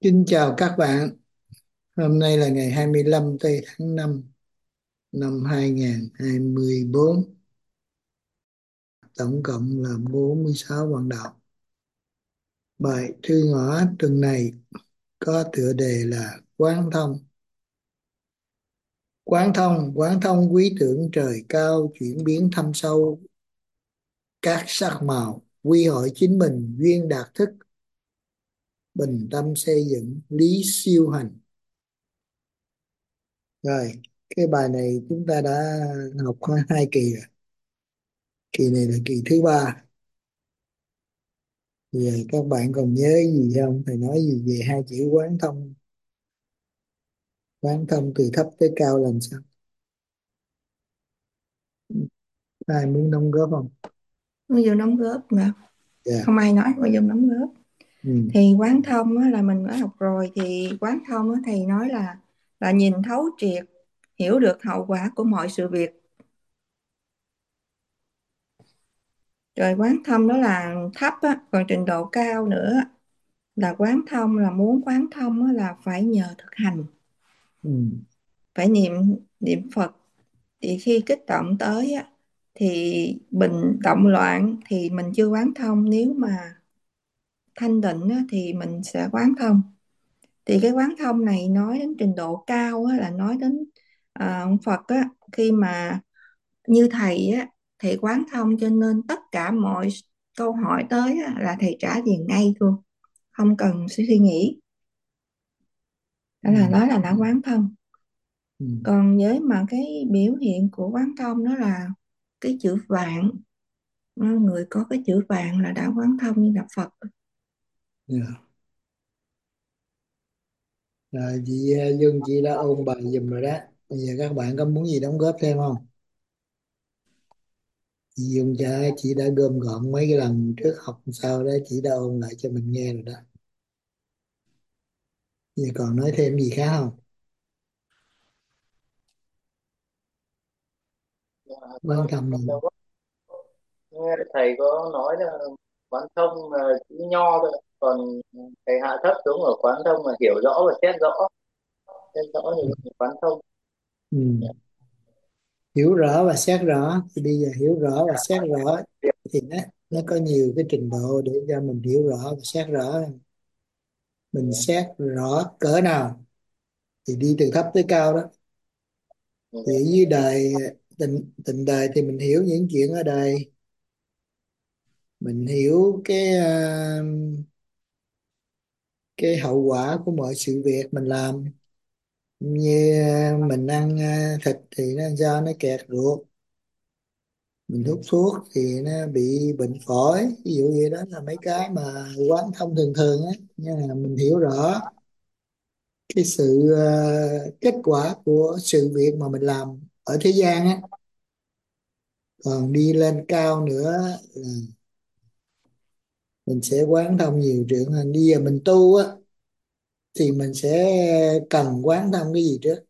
Xin chào các bạn. Hôm nay là ngày 25 tây tháng 5 năm 2024. Tổng cộng là 46 bạn đọc. Bài thư ngõ tuần này có tựa đề là Quán thông. Quán thông quý tưởng trời cao chuyển biến thâm sâu các sắc màu, quy hội chính mình duyên đạt thức, bình tâm xây dựng lý siêu hành. Rồi, cái bài này chúng ta đã học qua hai kỳ rồi. Kỳ này là kỳ thứ ba. Giờ các bạn còn nhớ gì không? Thầy nói gì về hai chữ quán thông? Quán thông từ thấp tới cao làm sao? Ai muốn đóng góp không? Có vô đóng góp mà Dạ. không ai nói có vô đóng góp. Ừ. Thì quán thông á, là mình đã học rồi. Thì quán thông á, thầy nói là nhìn thấu triệt, hiểu được hậu quả của mọi sự việc. Rồi quán thông đó là thấp á, còn trình độ cao nữa là quán thông, là muốn quán thông á, là phải nhờ thực hành, Ừ. phải niệm niệm Phật. Thì khi kích động tới á, thì bình động loạn thì mình chưa quán thông. Nếu mà thanh định á, thì mình sẽ quán thông. Thì cái quán thông này nói đến trình độ cao á, là nói đến ông Phật á, khi mà như thầy á, thầy quán thông cho nên tất cả mọi câu hỏi tới á, là thầy trả liền ngay luôn, không cần suy nghĩ. Đó là Ừ. nói là đã quán thông. Ừ. Còn với mà cái biểu hiện của quán thông đó là cái chữ vạn. Người có cái chữ vạn là đã quán thông như là Phật. Dạ. Rồi chị Dương chị đã ôn bài giùm rồi đó. Bây giờ các bạn có muốn gì đóng góp thêm không? Chị Dương chị đã gom gọn mấy cái lần trước học sao đó, chị đã ôn lại cho mình nghe rồi đó. Giờ còn nói thêm gì khác không? Dạ, Quan con trọng là đâu có nghe thầy có nói là quán thông là chữ nho thôi, còn thầy hạ thấp xuống ở quán thông là hiểu rõ và xét rõ thì quán thông. ừ. Dạ. Hiểu rõ và xét rõ. Thì bây giờ hiểu rõ và xét rõ thì nó có nhiều cái trình độ để cho mình hiểu rõ và xét rõ. Mình xét rõ cỡ nào thì đi từ thấp tới cao đó. Thì ở dưới đời, tình tình đời thì mình hiểu những chuyện ở đời, mình hiểu cái hậu quả của mọi sự việc mình làm. Như mình ăn thịt thì nó do nó kẹt ruột, mình hút thuốc thì nó bị bệnh phổi, ví dụ vậy đó là mấy cái mà quán thông thường thường á. Nhưng mà mình hiểu rõ cái sự kết quả của sự việc mà mình làm ở thế gian á. Còn đi lên cao nữa là mình sẽ quán thông nhiều chuyện hơn. Bây giờ mình tu á thì mình sẽ cần quán thông cái gì trước?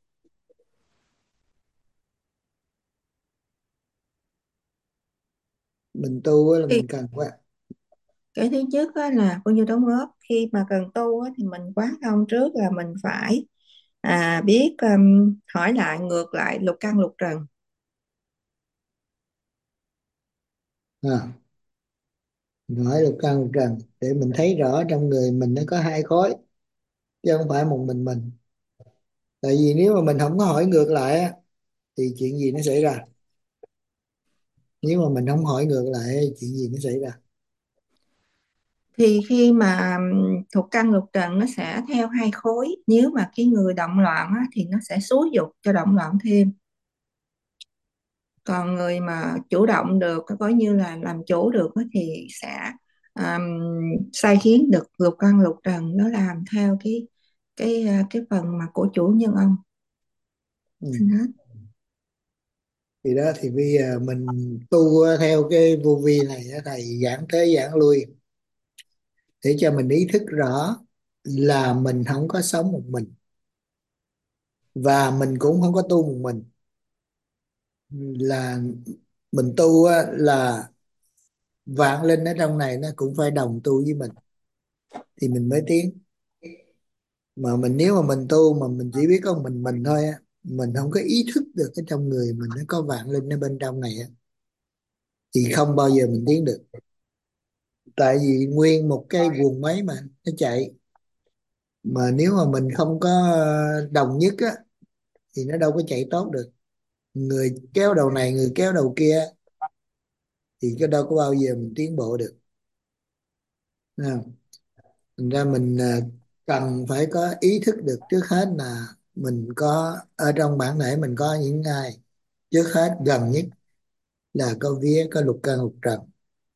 Mình tu á là Thì mình cần quán. cái thứ nhất á, là bao nhiêu đóng góp. Khi mà cần tu á, thì mình quán thông trước là mình phải biết hỏi lại, ngược lại lục căn lục trần. À, mình hỏi lục căn lục trần để mình thấy rõ trong người mình nó có hai khối chứ không phải một mình. Tại vì nếu mà mình không có hỏi ngược lại á thì chuyện gì nó xảy ra? Nếu mà mình không hỏi ngược lại chuyện gì nó xảy ra? Thì khi mà thuộc căn lục trần nó sẽ theo hai khối. Nếu mà cái người động loạn á, thì nó sẽ xúi dục cho động loạn thêm. Còn người mà chủ động được, coi như là làm chủ được á, thì sẽ um, sai khiến được lục căn lục trần nó làm theo cái phần mà của chủ nhân ông. Ừ. Xin hết. Thì đó, thì bây giờ mình tu theo cái vô vi này á, thầy giảng tới giảng lui để cho mình ý thức rõ là mình không có sống một mình và mình cũng không có tu một mình. Là mình tu á, là vạn linh ở trong này nó cũng phải đồng tu với mình thì mình mới tiến. Mà mình nếu mà mình tu mà mình chỉ biết có mình thôi á, mình không có ý thức được cái trong người mình nó có vạn linh ở bên trong này á, thì không bao giờ mình tiến được. Tại vì nguyên một cái guồng máy mà nó chạy, mà nếu mà mình không có đồng nhất á thì nó đâu có chạy tốt được. Người kéo đầu này, người kéo đầu kia, thì cái đâu có bao giờ mình tiến bộ được. Thấy không? Thành ra mình cần phải có ý thức được trước hết là mình có ở trong bản thể mình có những ai. Trước hết gần nhất là có vía, có lục căn lục trần.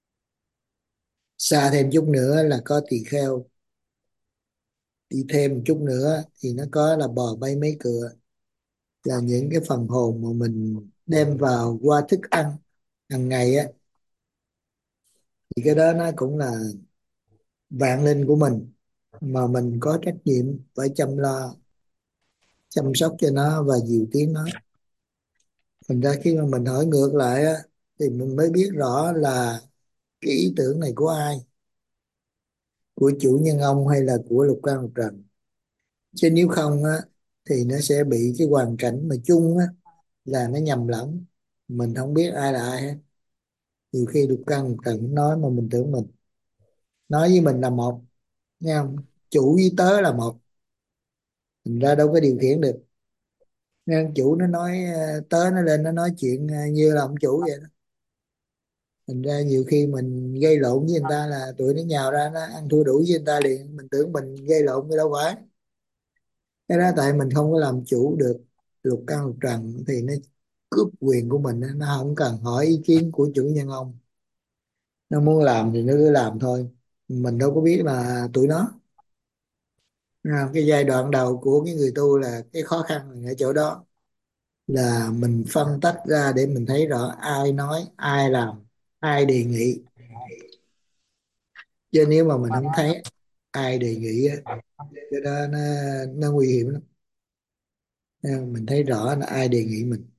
Xa thêm chút nữa là có tỳ kheo. Đi thêm một chút nữa thì nó có là bò bay mấy cựa, là những cái phần hồn mà mình đem vào qua thức ăn hàng ngày á. Thì cái đó nó cũng là vạn linh của mình, mà mình có trách nhiệm phải chăm lo, chăm sóc cho nó và dìu tiếng nó. Thành ra khi mà mình hỏi ngược lại á, thì mình mới biết rõ là cái ý tưởng này của ai, của chủ nhân ông hay là của lục căn lục trần. Chứ nếu không á thì nó sẽ bị cái hoàn cảnh mà chung á, là nó nhầm lẫn, mình không biết ai là ai hết. Nhiều khi lục căn lục trần nói mà mình tưởng mình nói với mình là một, nghe không? Chủ với tớ là một, thành ra đâu có điều khiển được. Nghe không? Chủ nó nói tớ nó lên nó nói chuyện như là ông chủ vậy đó. Thành ra nhiều khi mình gây lộn với người ta là tụi nó nhào ra nó ăn thua đủ với người ta liền, mình tưởng mình gây lộn cái đâu phải. Cái đó tại mình không có làm chủ được lục căn lục trần, thì nó cướp quyền của mình á, nó không cần hỏi ý kiến của chủ nhân ông. Nó muốn làm thì nó cứ làm thôi, mình đâu có biết là tụi nó. Cái giai đoạn đầu của cái người tu là cái khó khăn là ở chỗ đó, là mình phân tách ra để mình thấy rõ ai nói, ai làm, ai đề nghị. Chứ nếu mà mình không thấy ai đề nghị á, cái đó nó nguy hiểm lắm. Mình thấy rõ là ai đề nghị mình,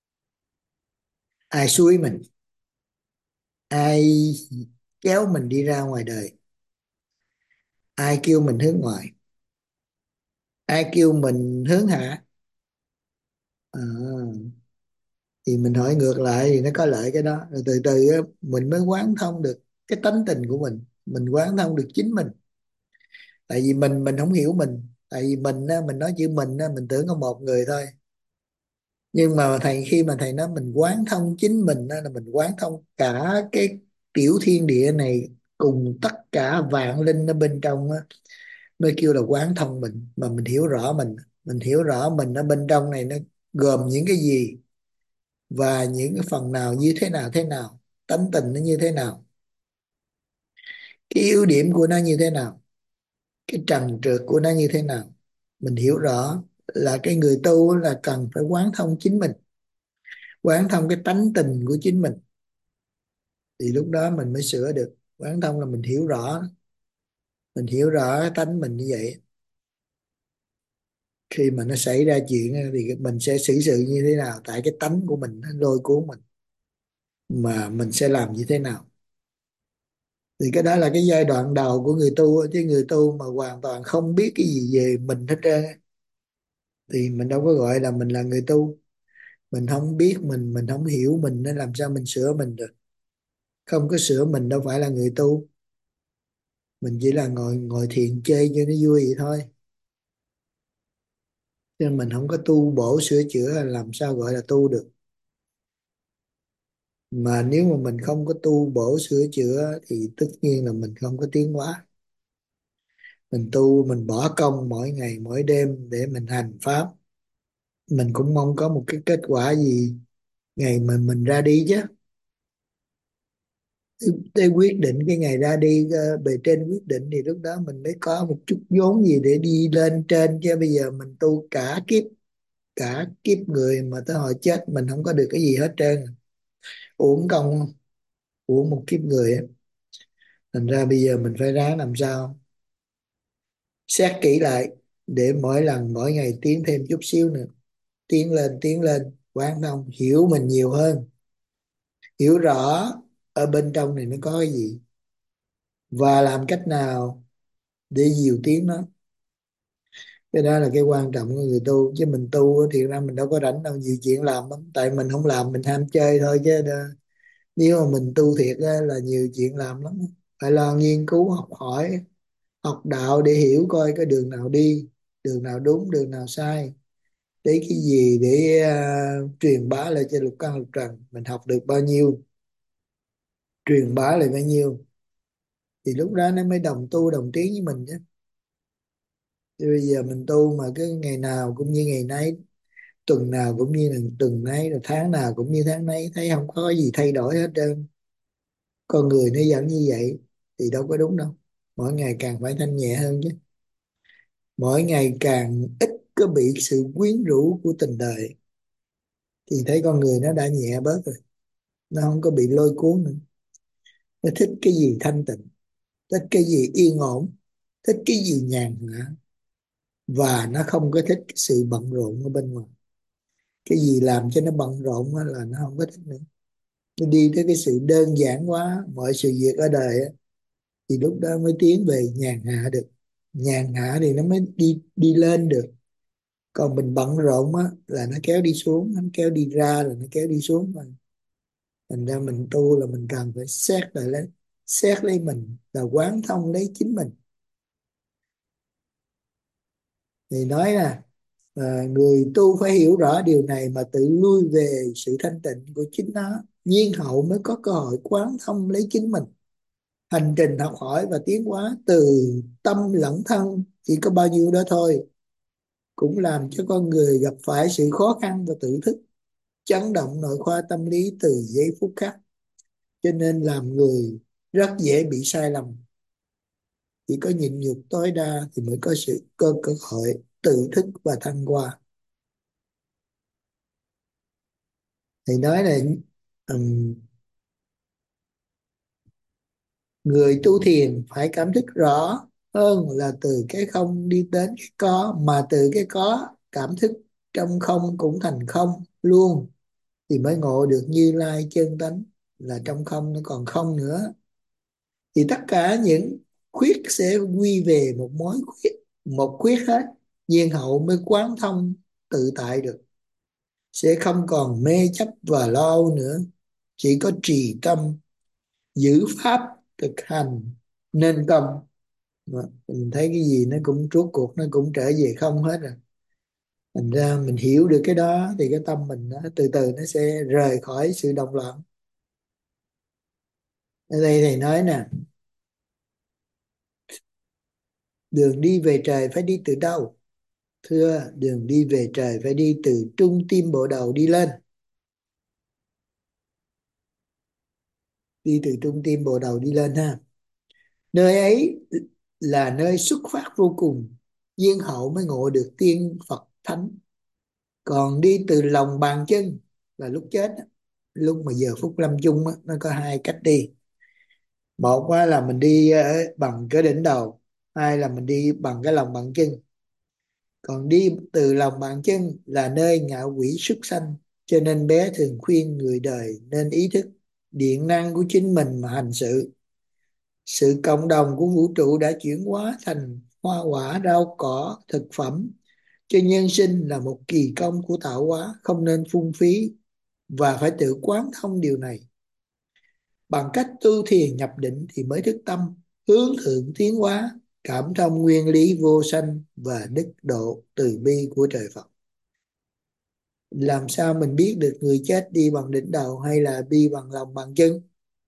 ai xúi mình, ai kéo mình đi ra ngoài đời, ai kêu mình hướng ngoại, ai kêu mình hướng hạ. À, thì mình hỏi ngược lại thì nó có lợi cái đó. Rồi từ từ á, mình mới quán thông được cái tánh tình của mình quán thông được chính mình. Tại vì mình không hiểu mình, tại vì mình á, mình nói chữ mình á, mình tưởng có một người thôi. Nhưng mà thầy, khi mà thầy nói mình quán thông chính mình á, là mình quán thông cả cái tiểu thiên địa này cùng tất cả vạn linh ở bên trong á, mới kêu là quán thông mình. Mà mình hiểu rõ mình hiểu rõ mình ở bên trong này nó gồm những cái gì, và những cái phần nào như thế nào, tánh tình nó như thế nào, cái ưu điểm của nó như thế nào, cái trần trượt của nó như thế nào. Mình hiểu rõ là cái người tu là cần phải quán thông chính mình, quán thông cái tánh tình của chính mình, thì lúc đó mình mới sửa được. Quán thông là mình hiểu rõ, mình hiểu rõ cái tánh mình như vậy. Khi mà nó xảy ra chuyện á, thì mình sẽ xử sự như thế nào, tại cái tánh của mình nó lôi cuốn mình, mà mình sẽ làm như thế nào. Thì cái đó là cái giai đoạn đầu của người tu á. Chứ người tu mà hoàn toàn không biết cái gì về mình hết trơn á, thì mình đâu có gọi là mình là người tu. Mình không biết mình không hiểu mình, nên làm sao mình sửa mình được. Không có sửa mình đâu phải là người tu. Mình chỉ là ngồi ngồi thiền chơi cho nó vui vậy thôi. Nên mình không có tu bổ sửa chữa là làm sao gọi là tu được. Mà nếu mà mình không có tu bổ sửa chữa thì tất nhiên là mình không có tiến hóa. Mình tu, mình bỏ công mỗi ngày mỗi đêm để mình hành pháp, mình cũng mong có một cái kết quả gì ngày mà mình ra đi chứ. Để quyết định cái ngày ra đi, bề trên quyết định, thì lúc đó mình mới có một chút vốn gì để đi lên trên. Chứ bây giờ mình tu cả kiếp người mà tới hồi chết mình không có được cái gì hết trơn, uổng công, uổng một kiếp người á. Thành ra bây giờ mình phải ráng làm sao xét kỹ lại, để mỗi lần mỗi ngày tiến thêm chút xíu nữa, tiến lên, quán thông hiểu mình nhiều hơn, hiểu rõ ở bên trong này nó có cái gì, và làm cách nào để dìu tiếng nó. Cái đó là cái quan trọng của người tu, chứ mình tu á, thì ra mình đâu có rảnh đâu, nhiều chuyện làm lắm. Tại mình không làm, mình ham chơi thôi, chứ nếu mà mình tu thiệt á, là nhiều chuyện làm lắm. Phải lo nghiên cứu học hỏi, học đạo để hiểu coi cái đường nào đi, đường nào đúng, đường nào sai, để cái gì để truyền bá lại cho lục căn lục trần. Mình học được bao nhiêu, truyền bá lại bấy nhiêu, thì lúc đó nó mới đồng tu đồng tiến với mình chứ. Chứ bây giờ mình tu mà cái ngày nào cũng như ngày nấy, tuần nào cũng như là tuần nấy, rồi tháng nào cũng như tháng nấy, thấy không có gì thay đổi hết trơn. Con người nó vẫn như vậy thì đâu có đúng đâu. Mỗi ngày càng phải thanh nhẹ hơn chứ, mỗi ngày càng ít có bị sự quyến rũ của tình đời, thì thấy con người nó đã nhẹ bớt rồi, nó không có bị lôi cuốn nữa. Nó thích cái gì thanh tịnh, thích cái gì yên ổn, thích cái gì nhàn nhã, và nó không có thích cái sự bận rộn ở bên ngoài. Cái gì làm cho nó bận rộn á là nó không có thích nữa. Nó đi tới cái sự đơn giản quá mọi sự việc ở đời á, thì lúc đó mới tiến về nhàn hạ được. Nhàn hạ thì nó mới đi đi lên được. Còn mình bận rộn á là nó kéo đi xuống, nó kéo đi ra là nó kéo đi xuống mà. Thành ra mình tu là mình cần phải xét lấy mình, là quán thông lấy chính mình. Thì nói là người tu phải hiểu rõ điều này mà tự lui về sự thanh tịnh của chính nó, nhiên hậu mới có cơ hội quán thông lấy chính mình. Hành trình học hỏi và tiến hóa từ tâm lẫn thân chỉ có bao nhiêu đó thôi, cũng làm cho con người gặp phải sự khó khăn và tự thức, chấn động nội khoa tâm lý từ giây phút khắc. Cho nên làm người rất dễ bị sai lầm. Chỉ có nhịn nhục tối đa thì mới có sự cơ hội tự thức và thăng hoa. Thì nói là ừm, người tu thiền phải cảm thức rõ hơn là từ cái không đi đến cái có, mà từ cái có cảm thức trong không cũng thành không luôn, thì mới ngộ được Như Lai chân tánh, là trong không nó còn không nữa. Thì tất cả những khuyết sẽ quy về một mối khuyết, một khuyết hết. Nhiên hậu mới quán thông tự tại được, sẽ không còn mê chấp và lo âu nữa. Chỉ có trì tâm, giữ pháp, thực hành nên công. Mà mình thấy cái gì nó cũng rốt cuộc nó cũng trở về không hết rồi. Thành ra mình hiểu được cái đó thì cái tâm mình nó từ từ nó sẽ rời khỏi sự động loạn. Ở đây thầy nói nè, đường đi về trời phải đi từ đâu? Thưa, đường đi về trời phải đi từ trung tim bộ đầu đi lên. Đi từ trung tim bộ đầu đi lên ha. Nơi ấy là nơi xuất phát vô cùng, viên hậu mới ngộ được tiên Phật thánh. Còn đi từ lòng bàn chân là lúc chết á, lúc mà giờ phút lâm chung á, nó có hai cách đi. Một á, là mình đi bằng cái đỉnh đầu, hai là mình đi bằng cái lòng bàn chân. Còn đi từ lòng bàn chân là nơi ngạ quỷ xuất sanh, cho nên bé thường khuyên người đời nên ý thức điện năng của chính mình mà hành sự. Sự cộng đồng của vũ trụ đã chuyển hóa thành hoa quả, rau cỏ, thực phẩm, cho nhân sinh là một kỳ công của tạo hóa, không nên phung phí, và phải tự quán thông điều này. Bằng cách tu thiền nhập định thì mới thức tâm, hướng thượng tiến hóa, cảm thông nguyên lý vô sanh và đức độ từ bi của trời Phật. Làm sao mình biết được người chết đi bằng đỉnh đầu hay là đi bằng lòng bàn chân?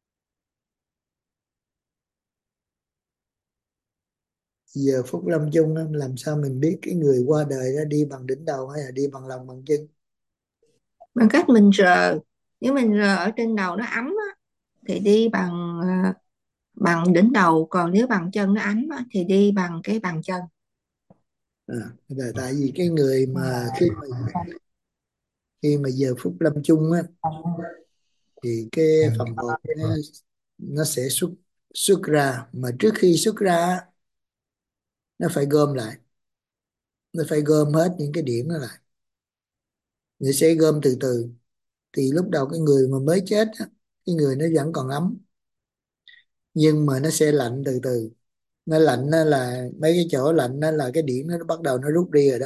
Giờ phút lâm chung á, làm sao mình biết cái người qua đời đó đi bằng đỉnh đầu hay là đi bằng lòng bàn chân? Bằng cách mình rờ, nếu mình rờ ở trên đầu nó ấm á, thì đi bằng đỉnh đầu, còn nếu bằng chân nó ấm á, thì đi bằng cái bàn chân. Là tại vì cái người mà khi mà giờ phút lâm chung á, thì cái phần hồn nó sẽ xuất xuất ra, mà trước khi xuất ra á, nó phải gom lại, nó phải gom hết những cái điểm đó lại, nó sẽ gom từ từ. Thì lúc đầu cái người mà mới chết á, cái người nó vẫn còn ấm, nhưng mà nó sẽ lạnh từ từ. Nó lạnh á, là mấy cái chỗ lạnh đó là cái điển nó bắt đầu nó rút đi rồi đó,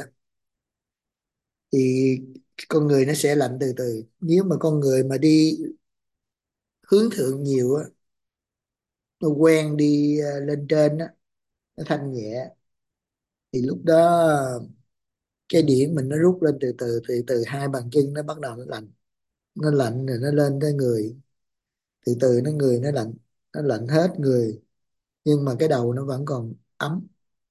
thì con người nó sẽ lạnh từ từ. Nếu mà con người mà đi hướng thượng nhiều á, nó quen đi lên trên á, nó thanh nhẹ, thì lúc đó cái điển mình nó rút lên từ từ, từ từ hai bàn chân nó bắt đầu nó lạnh. Nó lạnh rồi nó lên tới người, từ từ nó người nó lạnh, nó lạnh hết người, nhưng mà cái đầu nó vẫn còn ấm,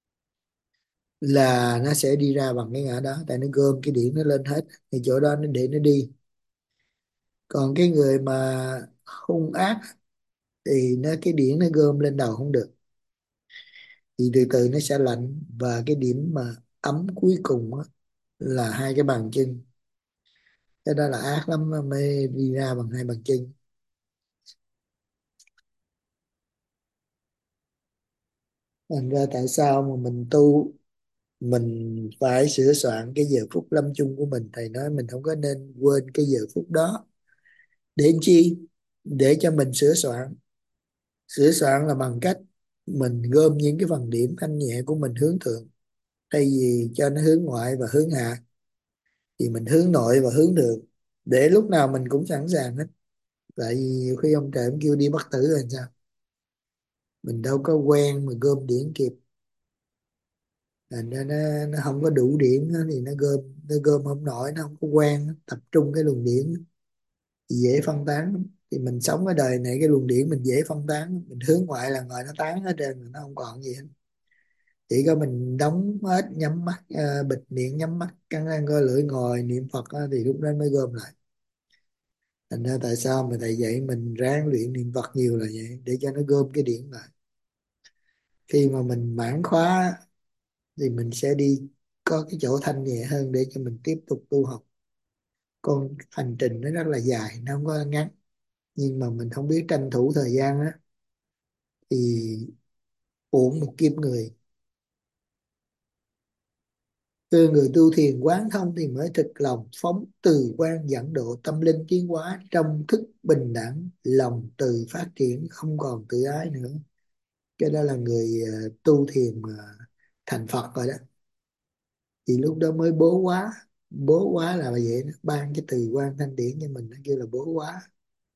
là nó sẽ đi ra bằng cái ngã đó, tại nó gom cái điển nó lên hết thì chỗ đó nó để nó đi. Còn cái người mà hung ác thì nó cái điển nó gom lên đầu không được, thì từ từ nó sẽ lạnh, và cái điểm mà ấm cuối cùng á, là hai cái bàn chân. Cái đó là ác lắm, nó mới đi ra bằng hai bàn chân. Thành ra tại sao mà mình tu, mình phải sửa soạn cái giờ phút lâm chung của mình. Thầy nói mình không có nên quên cái giờ phút đó. Để làm chi? Để cho mình sửa soạn. Sửa soạn là bằng cách mình gom những cái phần điểm thanh nhẹ của mình hướng thượng, thay vì cho nó hướng ngoại và hướng hạ, thì mình hướng nội và hướng thượng, để lúc nào mình cũng sẵn sàng hết. Tại vì nhiều khi ông trời ông kêu đi bắt tử rồi sao, mình đâu có quen mà gom điển kịp. Thành ra nó không có đủ điển á, thì nó gom không nổi, nó không có quen á, tập trung cái luồng điển á, thì dễ phân tán lắm. Thì mình sống ở đời này cái luồng điển mình dễ phân tán, mình hướng ngoại là ngồi nó tán hết trơn, nó không còn gì hết. Chỉ có mình đóng hết, nhắm mắt, bịt miệng nhắm mắt, cắn răng coi lưỡi, ngồi niệm Phật á, thì lúc đó mới gom lại. Thành ra tại sao mà thầy dạy mình ráng luyện niệm Phật nhiều là vậy, để cho nó gom cái điển lại. Khi mà mình mãn khóa thì mình sẽ đi có cái chỗ thanh nhẹ hơn để cho mình tiếp tục tu học. Con hành trình nó rất là dài, nó không có ngắn, nhưng mà mình không biết tranh thủ thời gian á, thì uổng một kiếp người. Từ người tu thiền quán thông thì mới thực lòng phóng từ quan dẫn độ tâm linh tiến hóa trong thức bình đẳng, lòng từ phát triển không còn tự ái nữa. Cái đó là người tu thiền mà thành Phật rồi đó, thì lúc đó mới bố quá. Bố quá là vậy đó. Ban cái từ quan thanh điển cho mình, nó kêu là bố quá.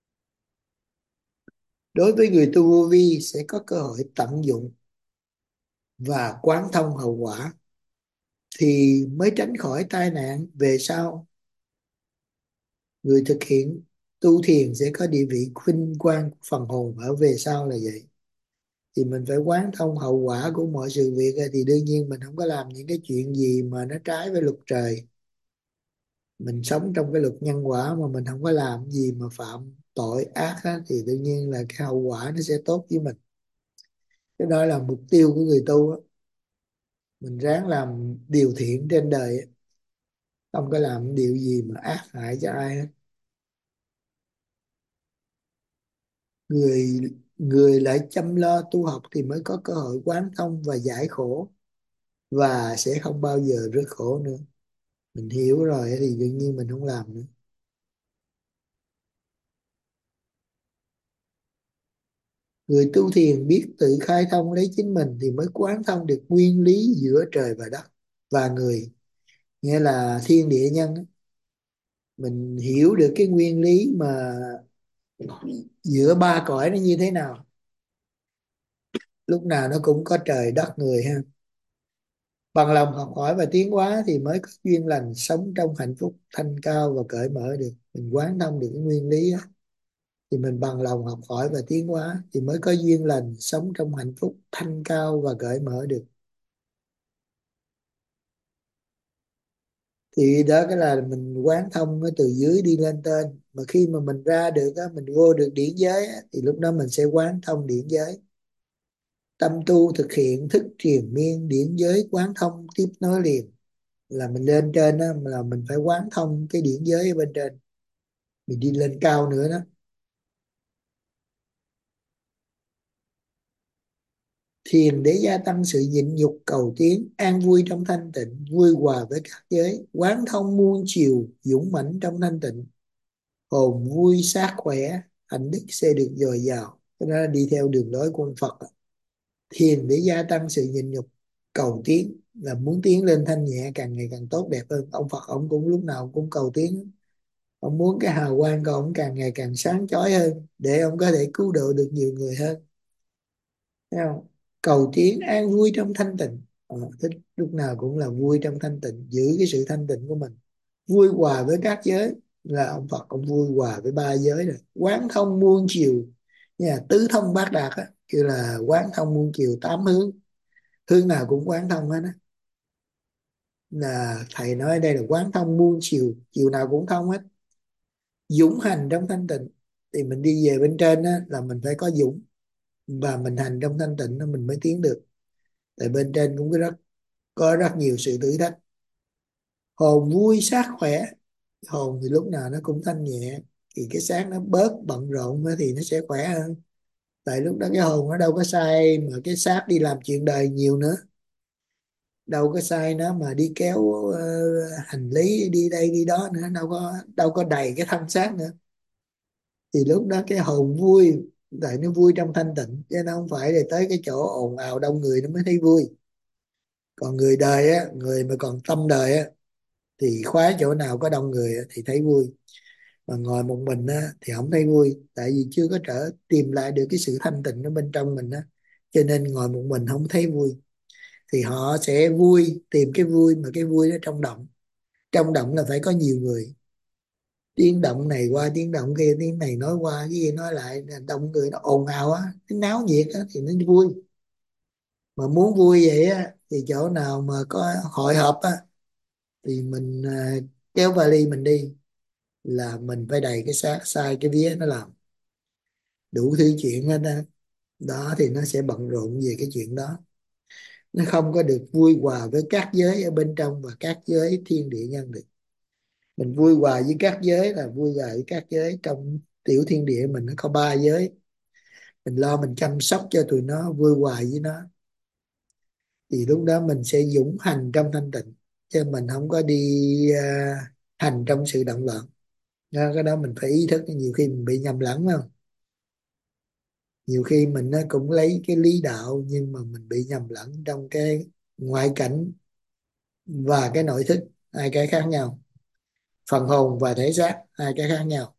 Đối với người tu vô vi sẽ có cơ hội tận dụng và quán thông hậu quả, thì mới tránh khỏi tai nạn về sau. Người thực hiện tu thiền sẽ có địa vị khuynh quan của phần hồn ở về sau là vậy. Thì mình phải quán thông hậu quả của mọi sự việc, thì đương nhiên mình không có làm những cái chuyện gì mà nó trái với luật trời. Mình sống trong cái luật nhân quả mà mình không có làm gì mà phạm tội ác á, thì tự nhiên là cái hậu quả nó sẽ tốt với mình. Cái đó là mục tiêu của người tu á. Mình ráng làm điều thiện trên đời á, không có làm điều gì mà ác hại cho ai hết. Người người lại chăm lo tu học thì mới có cơ hội quán thông và giải khổ, và sẽ không bao giờ rớt khổ nữa. Mình hiểu rồi thì tự nhiên mình không làm nữa. Người tu thiền biết tự khai thông lấy chính mình thì mới quán thông được nguyên lý giữa trời và đất và người, nghĩa là thiên địa nhân á. Mình hiểu được cái nguyên lý mà giữa ba cõi nó như thế nào, lúc nào nó cũng có trời đất người ha. Bằng lòng học hỏi và tiến hóa thì mới có duyên lành sống trong hạnh phúc thanh cao và cởi mở được. Mình quán thông được cái nguyên lý á, thì mình bằng lòng học hỏi và tiến hóa thì mới có duyên lành sống trong hạnh phúc thanh cao và cởi mở được. Thì đó cái là mình quán thông nó từ dưới đi lên trên, mà khi mà mình ra được á, mình vô được điển giới á, thì lúc đó mình sẽ quán thông điển giới. Tâm tu thực hiện thức triền miên, điển giới quán thông tiếp nối liền. Là mình lên trên á, là mình phải quán thông cái điển giới ở bên trên, mình đi lên cao nữa đó. Thiền để gia tăng sự nhịn nhục cầu tiến, an vui trong thanh tịnh, vui hòa với các giới, quán thông muôn chiều, dũng mãnh trong thanh tịnh, hồn vui xác khỏe, hạnh đức sẽ được dồi dào. Cái đó là đi theo đường lối của ông Phật. Thiền để gia tăng sự nhịn nhục, cầu tiến là muốn tiến lên thanh nhẹ càng ngày càng tốt đẹp hơn. Ông Phật ông cũng lúc nào cũng cầu tiến, ông muốn cái hào quang của ông càng ngày càng sáng chói hơn để ông có thể cứu độ được nhiều người hơn. Thấy không? Cầu tiến an vui trong thanh tịnh. Thích lúc nào cũng là vui trong thanh tịnh, giữ cái sự thanh tịnh của mình, vui hòa với các giới. Là ông Phật ông vui hòa với ba giới rồi, quán thông muôn chiều, nhà tứ thông bát đạt á, kêu là quán thông muôn chiều, tám hướng, hướng nào cũng quán thông hết á. Là thầy nói đây là quán thông muôn chiều, chiều nào cũng thông hết. Dũng hành trong thanh tịnh, thì mình đi về bên trên á là mình phải có dũng, và mình hành trong thanh tịnh đó mình mới tiến được. Tại bên trên cũng có rất nhiều sự thử thách. Hồn vui xác khỏe, hồn thì lúc nào nó cũng thanh nhẹ, thì cái xác nó bớt bận rộn nữa thì nó sẽ khỏe hơn. Tại lúc đó cái hồn nó đâu có sai mà cái xác đi làm chuyện đời nhiều nữa, đâu có sai nó mà đi kéo hành lý đi đây đi đó nữa, đâu có đầy cái thân xác nữa. Thì lúc đó cái hồn vui, tại nó vui trong thanh tịnh, chứ nó không phải là tới cái chỗ ồn ào đông người nó mới thấy vui. Còn người đời á, người mà còn tâm đời á, thì khoái chỗ nào có đông người á, thì thấy vui. Mà ngồi một mình á, thì không thấy vui, tại vì chưa có tìm lại được cái sự thanh tịnh ở bên trong mình á, cho nên ngồi một mình không thấy vui. Thì họ sẽ vui, tìm cái vui, mà cái vui nó trong động. Trong động là phải có nhiều người, tiếng động này qua tiếng động kia, tiếng này nói qua cái kia nói lại, đông người nó ồn ào á, nó náo nhiệt á thì nó vui. Mà muốn vui vậy á thì chỗ nào mà có hội họp á thì mình kéo vali mình đi, là mình phải đầy cái xác sai cái vía nó làm đủ thứ chuyện hết á. Đó thì nó sẽ bận rộn về cái chuyện đó, nó không có được vui hòa với các giới ở bên trong và các giới thiên địa nhân được. Mình vui hòa với các giới là vui hòa với các giới trong tiểu thiên địa mình, nó có ba giới, mình lo mình chăm sóc cho tụi nó, vui hòa với nó, thì lúc đó mình sẽ dũng hành trong thanh tịnh, chứ mình không có đi hành trong sự động loạn. Cái đó mình phải ý thức, nhiều khi mình bị nhầm lẫn phải không? Nhiều khi mình nó cũng lấy cái lý đạo nhưng mà mình bị nhầm lẫn trong cái ngoại cảnh và cái nội thức, hai cái khác nhau. Phần hồn và thể xác hai cái khác nhau,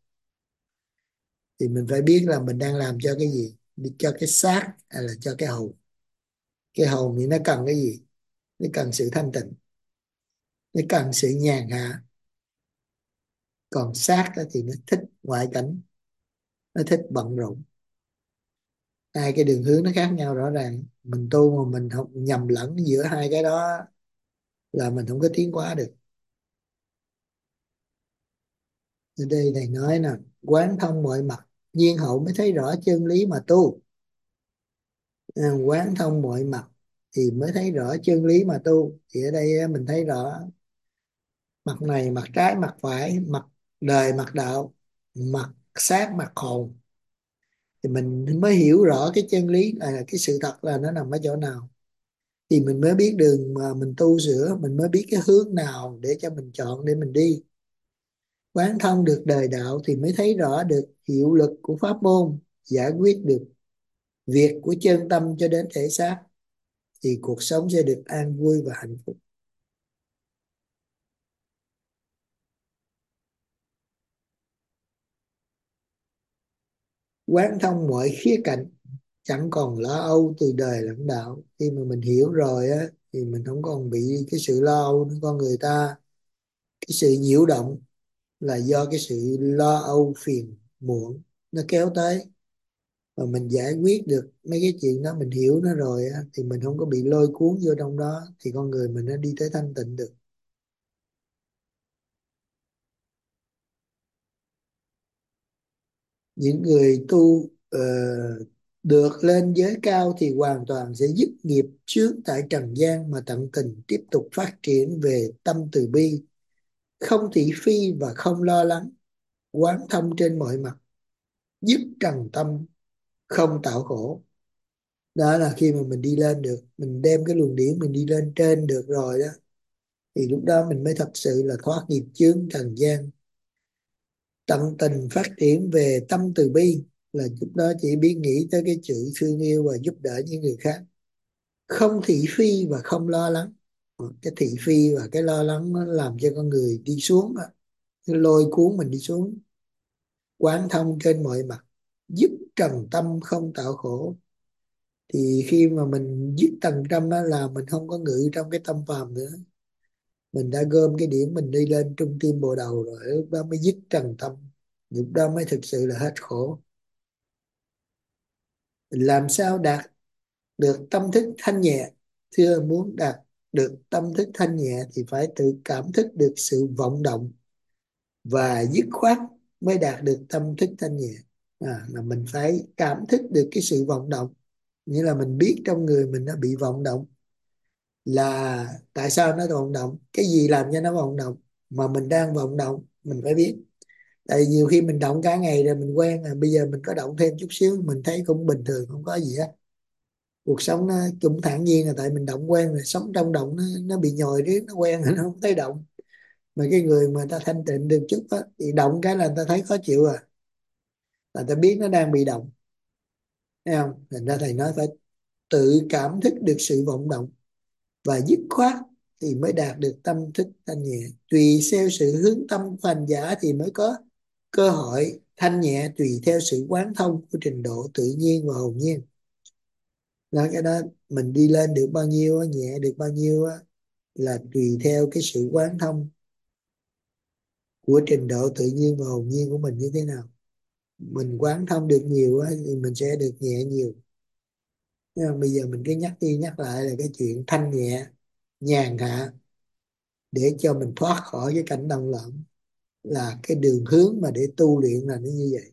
thì mình phải biết là mình đang làm cho cái gì, cho cái xác hay là cho cái hồn. Cái hồn thì nó cần cái gì? Nó cần sự thanh tịnh, nó cần sự nhàn hạ. Còn xác á thì nó thích ngoại cảnh, nó thích bận rộn. Hai cái đường hướng nó khác nhau rõ ràng, mình tu mà mình không nhầm lẫn giữa hai cái đó là mình không có tiến hóa được. Ở đây thầy nói nè, quán thông mọi mặt, nhiên hậu mới thấy rõ chân lý mà tu. Quán thông mọi mặt thì mới thấy rõ chân lý mà tu. Thì ở đây mình thấy rõ mặt này, mặt trái, mặt phải, mặt đời, mặt đạo, mặt xác, mặt hồn, thì mình mới hiểu rõ cái chân lý là cái sự thật là nó nằm ở chỗ nào. Thì mình mới biết đường mà mình tu sửa, mình mới biết cái hướng nào để cho mình chọn để mình đi. Quán thông được đời đạo thì mới thấy rõ được hiệu lực của pháp môn, giải quyết được việc của chân tâm cho đến thể xác, thì cuộc sống sẽ được an vui và hạnh phúc. Quán thông mọi khía cạnh, chẳng còn lo âu từ đời lẫn đạo. Khi mà mình hiểu rồi á thì mình không còn bị cái sự lo âu nữa. Con người ta, cái sự nhiễu động là do cái sự lo âu phiền muộn nó kéo tới. Mà mình giải quyết được mấy cái chuyện đó, mình hiểu nó rồi á, thì mình không có bị lôi cuốn vô trong đó, thì con người mình nó đi tới thanh tịnh được. Những người tu được lên giới cao thì hoàn toàn sẽ dứt nghiệp trước tại trần gian, mà tận tình tiếp tục phát triển về tâm từ bi, không thị phi và không lo lắng, quán thông trên mọi mặt, dứt trần tâm, không tạo khổ. Đó là khi mà mình đi lên được, mình đem cái luồng điển mình đi lên trên được rồi đó, thì lúc đó mình mới thật sự là thoát nghiệp chướng trần gian. Tận tình phát triển về tâm từ bi là lúc đó chỉ biết nghĩ tới cái chữ thương yêu và giúp đỡ những người khác. không thị phi và không lo lắng. Cái thị phi và cái lo lắng nó làm cho con người đi xuống á, nó lôi cuốn mình đi xuống. Quán thông trên mọi mặt, dứt trần tâm không tạo khổ. Thì khi mà mình dứt trần tâm á, là mình không có ngự trong cái tâm phàm nữa, mình đã gom cái điểm mình đi lên trung tim bộ đầu rồi, lúc đó mới dứt trần tâm, lúc đó mới thực sự là hết khổ. Mình làm sao đạt được tâm thức thanh nhẹ? Thưa, muốn đạt được tâm thức thanh nhẹ thì phải tự cảm thức được sự vọng động và dứt khoát mới đạt được tâm thức thanh nhẹ. Là mình phải cảm thức được cái sự vọng động, nghĩa là mình biết trong người mình nó bị vọng động, là tại sao nó vọng động, cái gì làm cho nó vọng động, mà mình đang vọng động mình phải biết. Tại vì nhiều khi mình động cả ngày rồi mình quen rồi, bây giờ mình có động thêm chút xíu mình thấy cũng bình thường, không có gì hết. Cuộc sống nó cũng thản nhiên là tại mình động quen rồi, sống trong động nó bị nhồi riết, nó quen rồi nó không thấy động. Mà cái người mà ta thanh tịnh được chút á thì động cái là người ta thấy khó chịu à, là ta biết nó đang bị động, thấy không? Thành ra thầy nói phải tự cảm thức được sự vọng động và dứt khoát thì mới đạt được tâm thức thanh nhẹ. Tùy theo sự hướng tâm của hành giả thì mới có cơ hội thanh nhẹ, tùy theo sự quán thông của trình độ tự nhiên và hồn nhiên. Đó, cái đó mình đi lên được bao nhiêu á, nhẹ được bao nhiêu á, là tùy theo cái sự quán thông của trình độ tự nhiên và hồn nhiên của mình như thế nào. Mình quán thông được nhiều á, thì mình sẽ được nhẹ nhiều. Nhưng bây giờ mình cứ nhắc đi nhắc lại là cái chuyện thanh nhẹ, nhàn hạ, để cho mình thoát khỏi cái cảnh động loạn, là cái đường hướng mà để tu luyện là nó như vậy.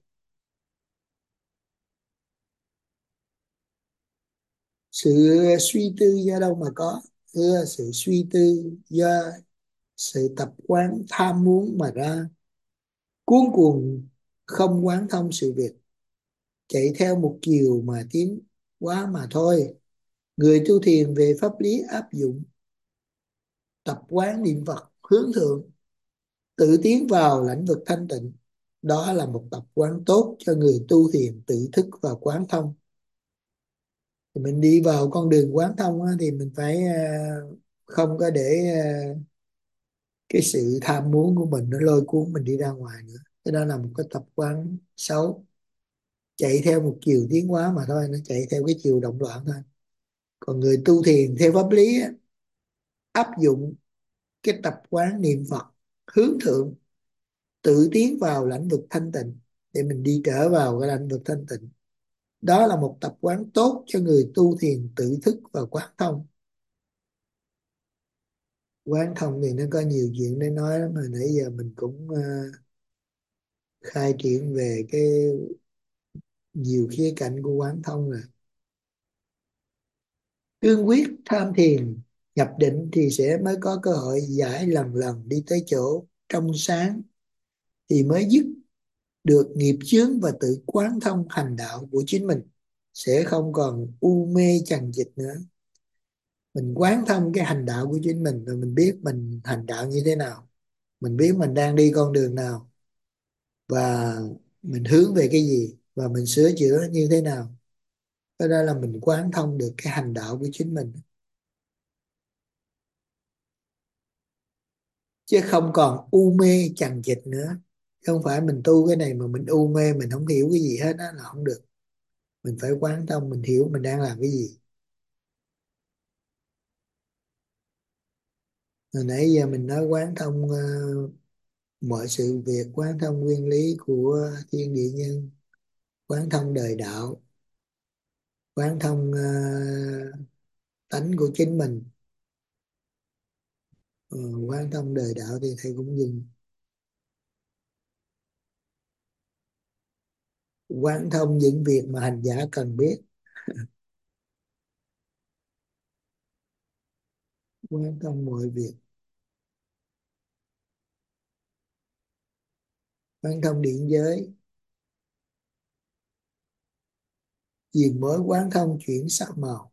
Sự suy tư do đâu mà có? Thưa, sự suy tư do sự tập quán tham muốn mà ra, cuống cuồng không quán thông sự việc, chạy theo một chiều mà tiến quá mà thôi. Người tu thiền về pháp lý áp dụng, tập quán niệm Phật hướng thượng, tự tiến vào lãnh vực thanh tịnh, đó là một tập quán tốt cho người tu thiền tự thức và quán thông. Thì mình đi vào con đường quán thông á, thì mình phải không có để cái sự tham muốn của mình nó lôi cuốn mình đi ra ngoài nữa. Cái đó là một cái tập quán xấu, chạy theo một chiều tiến hóa mà thôi, nó chạy theo cái chiều động loạn thôi. Còn người tu thiền theo pháp lý á, áp dụng cái tập quán niệm Phật hướng thượng, tự tiến vào lãnh vực thanh tịnh để mình đi trở vào cái lãnh vực thanh tịnh, đó là một tập quán tốt cho người tu thiền tự thức và quán thông. Quán thông thì nó có nhiều chuyện để nói lắm, mà nãy giờ mình cũng khai triển về cái nhiều khía cạnh của quán thông rồi. Cương quyết tham thiền nhập định thì sẽ mới có cơ hội giải lần lần đi tới chỗ trong sáng, thì mới dứt được nghiệp chướng và tự quán thông hành đạo của chính mình, sẽ không còn u mê chằng chịt nữa. Mình quán thông cái hành đạo của chính mình, rồi mình biết mình hành đạo như thế nào, mình biết mình đang đi con đường nào, và mình hướng về cái gì, và mình sửa chữa như thế nào. Cái đó là mình quán thông được cái hành đạo của chính mình, chứ không còn u mê chằng chịt nữa. Không phải mình tu cái này mà mình u mê, mình không hiểu cái gì hết á, là không được. Mình phải quán thông, mình hiểu mình đang làm cái gì. Hồi nãy giờ mình nói quán thông mọi sự việc, quán thông nguyên lý của thiên địa nhân, quán thông đời đạo, quán thông tánh của chính mình. Ờ, Quán thông đời đạo thì thầy cũng dùng quán thông những việc mà hành giả cần biết, quán thông mọi việc, quán thông điện giới, diệt mối quán thông chuyển sắc màu,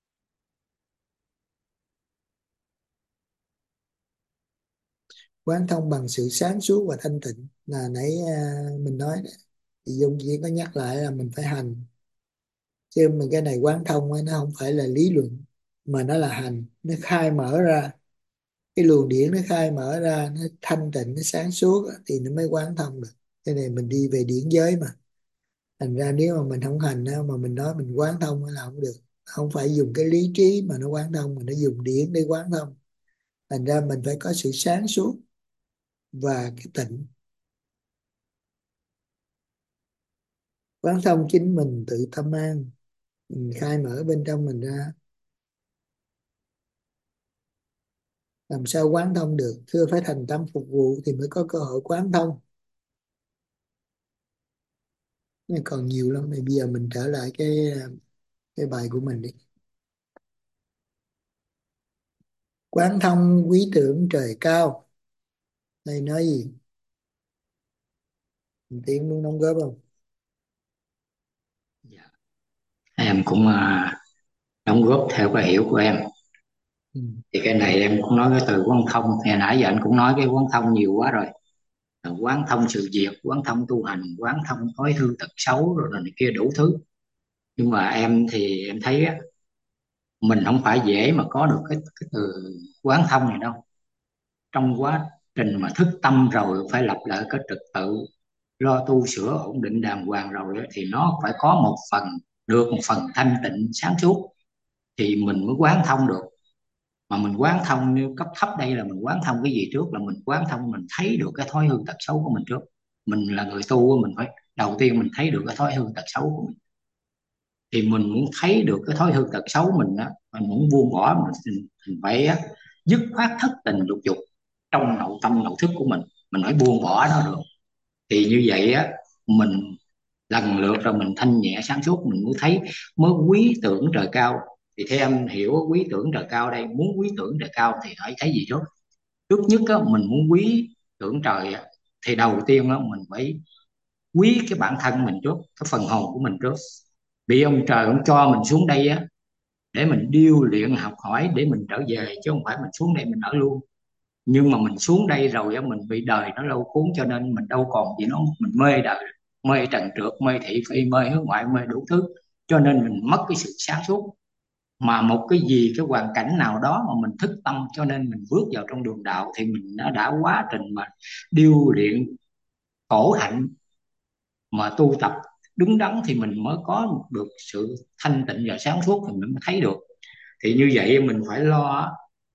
quán thông bằng sự sáng suốt và thanh tịnh, là nãy mình nói đó. Thì Dung chỉ có nhắc lại là mình phải hành, chứ mà cái này quán thông ấy, nó không phải là lý luận. mà nó là hành, nó khai mở ra, cái luồng điển nó khai mở ra, nó thanh tịnh, nó sáng suốt á, thì nó mới quán thông được. Cái này mình đi về điển giới mà, thành ra nếu mà mình không hành á, mà mình nói mình quán thông là không được. Không phải dùng cái lý trí mà nó quán thông, mà nó dùng điển để quán thông. Thành ra mình phải có sự sáng suốt và cái tịnh, quán thông chính mình tự tâm an, mình khai mở bên trong mình ra. Làm sao quán thông được? Thưa, phải thành tâm phục vụ thì mới có cơ hội quán thông. Nhưng còn nhiều lắm này, bây giờ mình trở lại cái bài của mình đi. Quán thông quý tưởng trời cao, đây nói gì? Mình Tiến muốn đóng góp không? Dạ. Em cũng đóng góp theo cái hiểu của em. Ừ. Thì cái này em cũng nói cái từ quán thông, hồi nãy giờ anh cũng nói cái quán thông nhiều quá rồi. Quán thông sự việc, quán thông tu hành, quán thông thói hư tật xấu rồi này kia đủ thứ. Nhưng mà em thì em thấy á, mình không phải dễ mà có được cái từ quán thông này đâu. Trong quá trình mà thức tâm rồi phải lập lại cái trật tự, lo tu sửa ổn định đàng hoàng rồi á, thì nó phải có một phần, được một phần thanh tịnh sáng suốt thì mình mới quán thông được. Mà mình quán thông như cấp thấp đây là mình quán thông cái gì trước, là mình quán thông mình thấy được cái thói hư tật xấu của mình trước. Mình là người tu, mình phải đầu tiên mình thấy được cái thói hư tật xấu của mình. Thì mình muốn thấy được cái thói hư tật xấu mình á, mình muốn buông bỏ, mình phải á, dứt khoát thất tình lục dục trong nội tâm nội thức của mình phải buông bỏ nó được. Thì như vậy á, mình lần lượt rồi mình thanh nhẹ sáng suốt, mình mới thấy, mới quý tưởng trời cao. Thì theo em hiểu quý tưởng trời cao đây, muốn quý tưởng trời cao thì phải thấy gì trước? Trước nhất á, mình muốn quý tưởng trời á, thì đầu tiên á, mình phải quý cái bản thân mình trước, cái phần hồn của mình trước. Bị ông trời ông cho mình xuống đây á, để mình điêu luyện học hỏi để mình trở về, chứ không phải mình xuống đây mình ở luôn. Nhưng mà mình xuống đây rồi á, mình bị đời nó lôi cuốn, cho nên mình đâu còn gì nó, mình mê đời, mê trần trượt, mê thị phi, mê hướng ngoại, mê đủ thứ, cho nên mình mất cái sự sáng suốt. Mà một cái gì, cái hoàn cảnh nào đó mà mình thức tâm, cho nên mình bước vào trong đường đạo thì mình đã quá trình mà điêu luyện khổ hạnh, mà tu tập đứng đắn thì mình mới có được sự thanh tịnh và sáng suốt, thì mình mới thấy được. Thì như vậy mình phải lo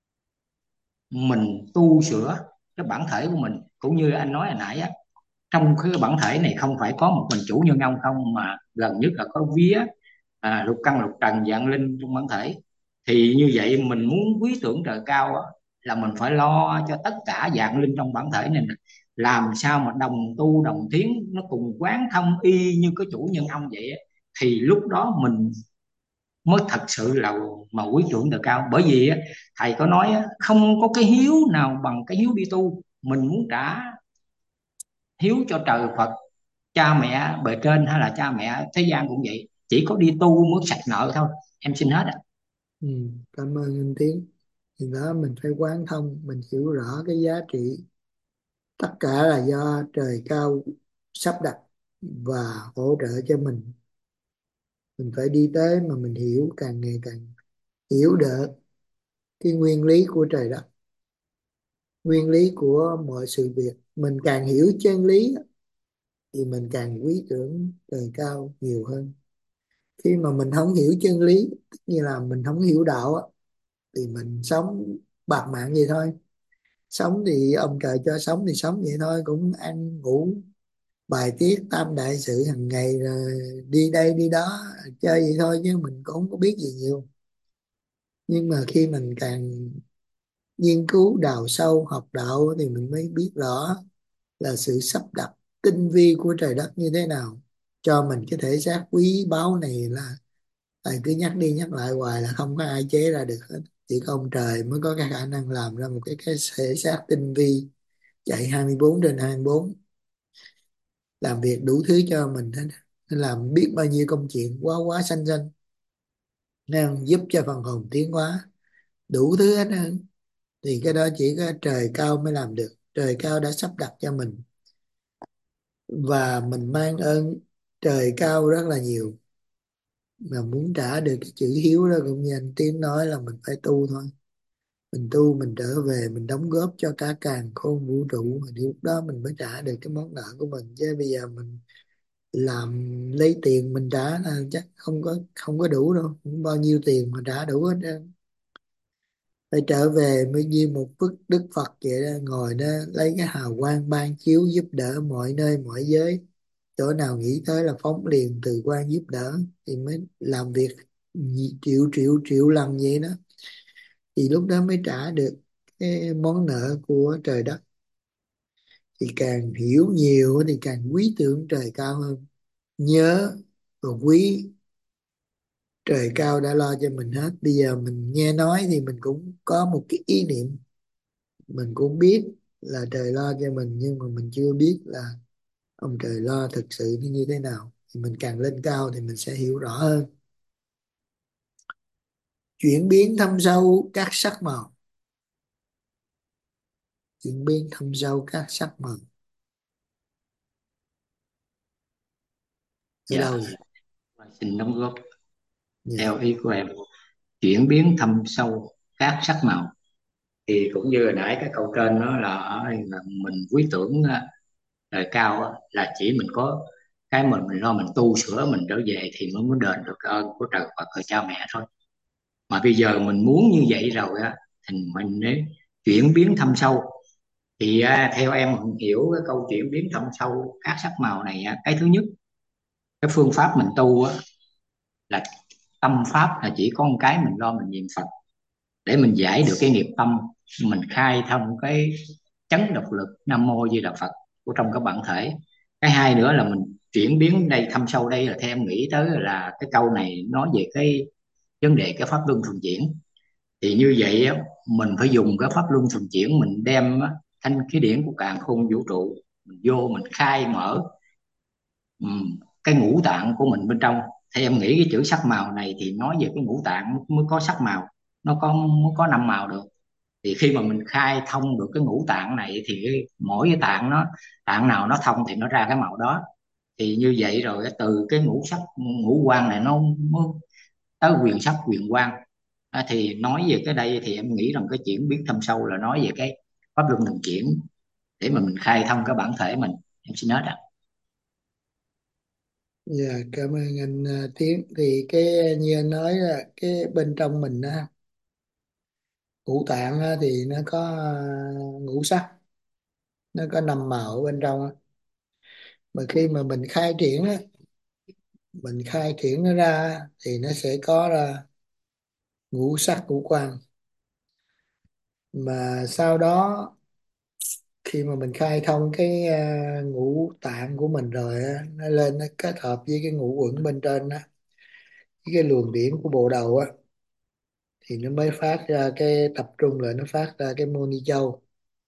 mình tu sửa cái bản thể của mình. Cũng như anh nói hồi nãy á, trong cái bản thể này không phải có một mình chủ nhân ông không, mà gần nhất là có vía lục căn lục trần vạn linh trong bản thể. Thì như vậy mình muốn quý tưởng trời cao á, là mình phải lo cho tất cả vạn linh trong bản thể này nè, làm sao mà đồng tu đồng tiến, nó cùng quán thông y như cái chủ nhân ông vậy á. Thì lúc đó mình mới thật sự là mà quý tưởng trời cao. Bởi vì á, thầy có nói á, không có cái hiếu nào bằng cái hiếu đi tu. Mình muốn trả hiếu cho trời Phật, cha mẹ bề trên, hay là cha mẹ thế gian cũng vậy, chỉ có đi tu mới sạch nợ thôi. Em xin hết ạ. Ừ. Cảm ơn anh Tiến. Thì đó, mình phải quán thông, mình hiểu rõ cái giá trị, tất cả là do trời cao sắp đặt và hỗ trợ cho mình. Mình phải đi tới mà mình hiểu, càng ngày càng hiểu được cái nguyên lý của trời đất, nguyên lý của mọi sự việc. Mình càng hiểu chân lý á, thì mình càng quý tưởng trời cao nhiều hơn. Khi mà mình không hiểu chân lý, tức như là mình không hiểu đạo á, thì mình sống bạt mạng vậy thôi. Sống thì ông trời cho sống thì sống vậy thôi, cũng ăn ngủ bài tiết tam đại sự hàng ngày, rồi đi đây đi đó chơi vậy thôi, chứ mình cũng không có biết gì nhiều. Nhưng mà khi mình càng nghiên cứu đào sâu học đạo thì mình mới biết rõ là sự sắp đặt tinh vi của trời đất như thế nào, cho mình cái thể xác quý báu này. Là thầy cứ nhắc đi nhắc lại hoài là không có ai chế ra được hết, chỉ có ông trời mới có cái khả năng làm ra một cái thể xác tinh vi, chạy 24/24, làm việc đủ thứ cho mình hết, làm biết bao nhiêu công chuyện quá quá xanh xanh, nên giúp cho phần hồn tiến hóa đủ thứ hết á. Thì cái đó chỉ có trời cao mới làm được, trời cao đã sắp đặt cho mình, và mình mang ơn trời cao rất là nhiều. Mà muốn trả được cái chữ hiếu đó cũng như anh Tiến nói là mình phải tu thôi. Mình tu, mình trở về, mình đóng góp cho cả càn khôn vũ trụ, thì lúc đó mình mới trả được cái món nợ của mình. Chứ bây giờ mình làm lấy tiền mình trả là chắc không có đủ đâu, không bao nhiêu tiền mà trả đủ hết á. Phải trở về mới như một bức Đức Phật vậy đó, ngồi đó lấy cái hào quang ban chiếu giúp đỡ mọi nơi mọi giới, chỗ nào nghĩ tới là phóng liền từ quan giúp đỡ, thì mới làm việc triệu triệu triệu lần vậy đó, thì lúc đó mới trả được cái món nợ của trời đất. Thì càng hiểu nhiều thì càng quý tưởng trời cao hơn, nhớ và quý trời cao đã lo cho mình hết. Bây giờ mình nghe nói thì mình cũng có một cái ý niệm, mình cũng biết là trời lo cho mình, nhưng mà mình chưa biết là ông trời lo thực sự nó như thế nào. Thì mình càng lên cao thì mình sẽ hiểu rõ hơn. Chuyển biến thâm sâu các sắc màu. Chuyển biến thâm sâu các sắc màu ở Dạ, đâu vậy? xin đóng góp Dạ. theo ý của em. Chuyển biến thâm sâu các sắc màu thì cũng như hồi nãy cái câu trên đó là mình quý tưởng trời cao á, là chỉ mình có cái mình lo mình tu sửa mình trở về thì mới muốn đền được cái ơn của trời Phật và cha mẹ thôi. Mà bây giờ mình muốn như vậy rồi á thì mình nên chuyển biến thâm sâu. Thì theo em hiểu cái câu chuyển biến thâm sâu các sắc màu này á, cái thứ nhất, cái phương pháp mình tu á, là tâm pháp là chỉ có một cái, mình lo mình niệm Phật để mình giải được cái nghiệp tâm, mình khai thông cái chấn độc lực Nam Mô Di Đà Phật của trong cái bản thể. Cái hai nữa là mình chuyển biến đây, thâm sâu đây là theo em nghĩ tới là cái câu này nói về cái vấn đề cái pháp luân thường chuyển. Thì như vậy á, mình phải dùng cái pháp luân thường chuyển, mình đem á, thanh khí điển của càn khôn vũ trụ mình vô mình khai mở cái ngũ tạng của mình bên trong. Thì em nghĩ cái chữ sắc màu này thì nói về cái ngũ tạng mới có sắc màu, mới có năm màu được. Thì khi mà mình khai thông được cái ngũ tạng này thì mỗi cái tạng nó, tạng nào nó thông thì nó ra cái màu đó. Thì như vậy rồi từ cái ngũ sắc ngũ quan này nó mới tới quyền sắc quyền quan. Thì nói về cái đây thì em nghĩ rằng cái chuyển biến thâm sâu là nói về cái pháp luân thường chuyển để mà mình khai thông cái bản thể mình. Em xin hết ạ. Dạ, cảm ơn anh Tiến. Thì cái như anh nói là cái bên trong mình á, ngũ tạng á, thì nó có ngũ sắc, nó có năm màu ở bên trong á. Mà khi mà mình khai triển á, mình khai triển nó ra á, thì nó sẽ có ra ngũ sắc ngũ quan. Mà sau đó khi mà mình khai thông cái ngũ tạng của mình rồi á, nó lên nó kết hợp với cái ngũ uẩn bên trên á, với cái luồng điển của bộ đầu á, thì nó mới phát ra cái, tập trung lại nó phát ra cái mô ni châu.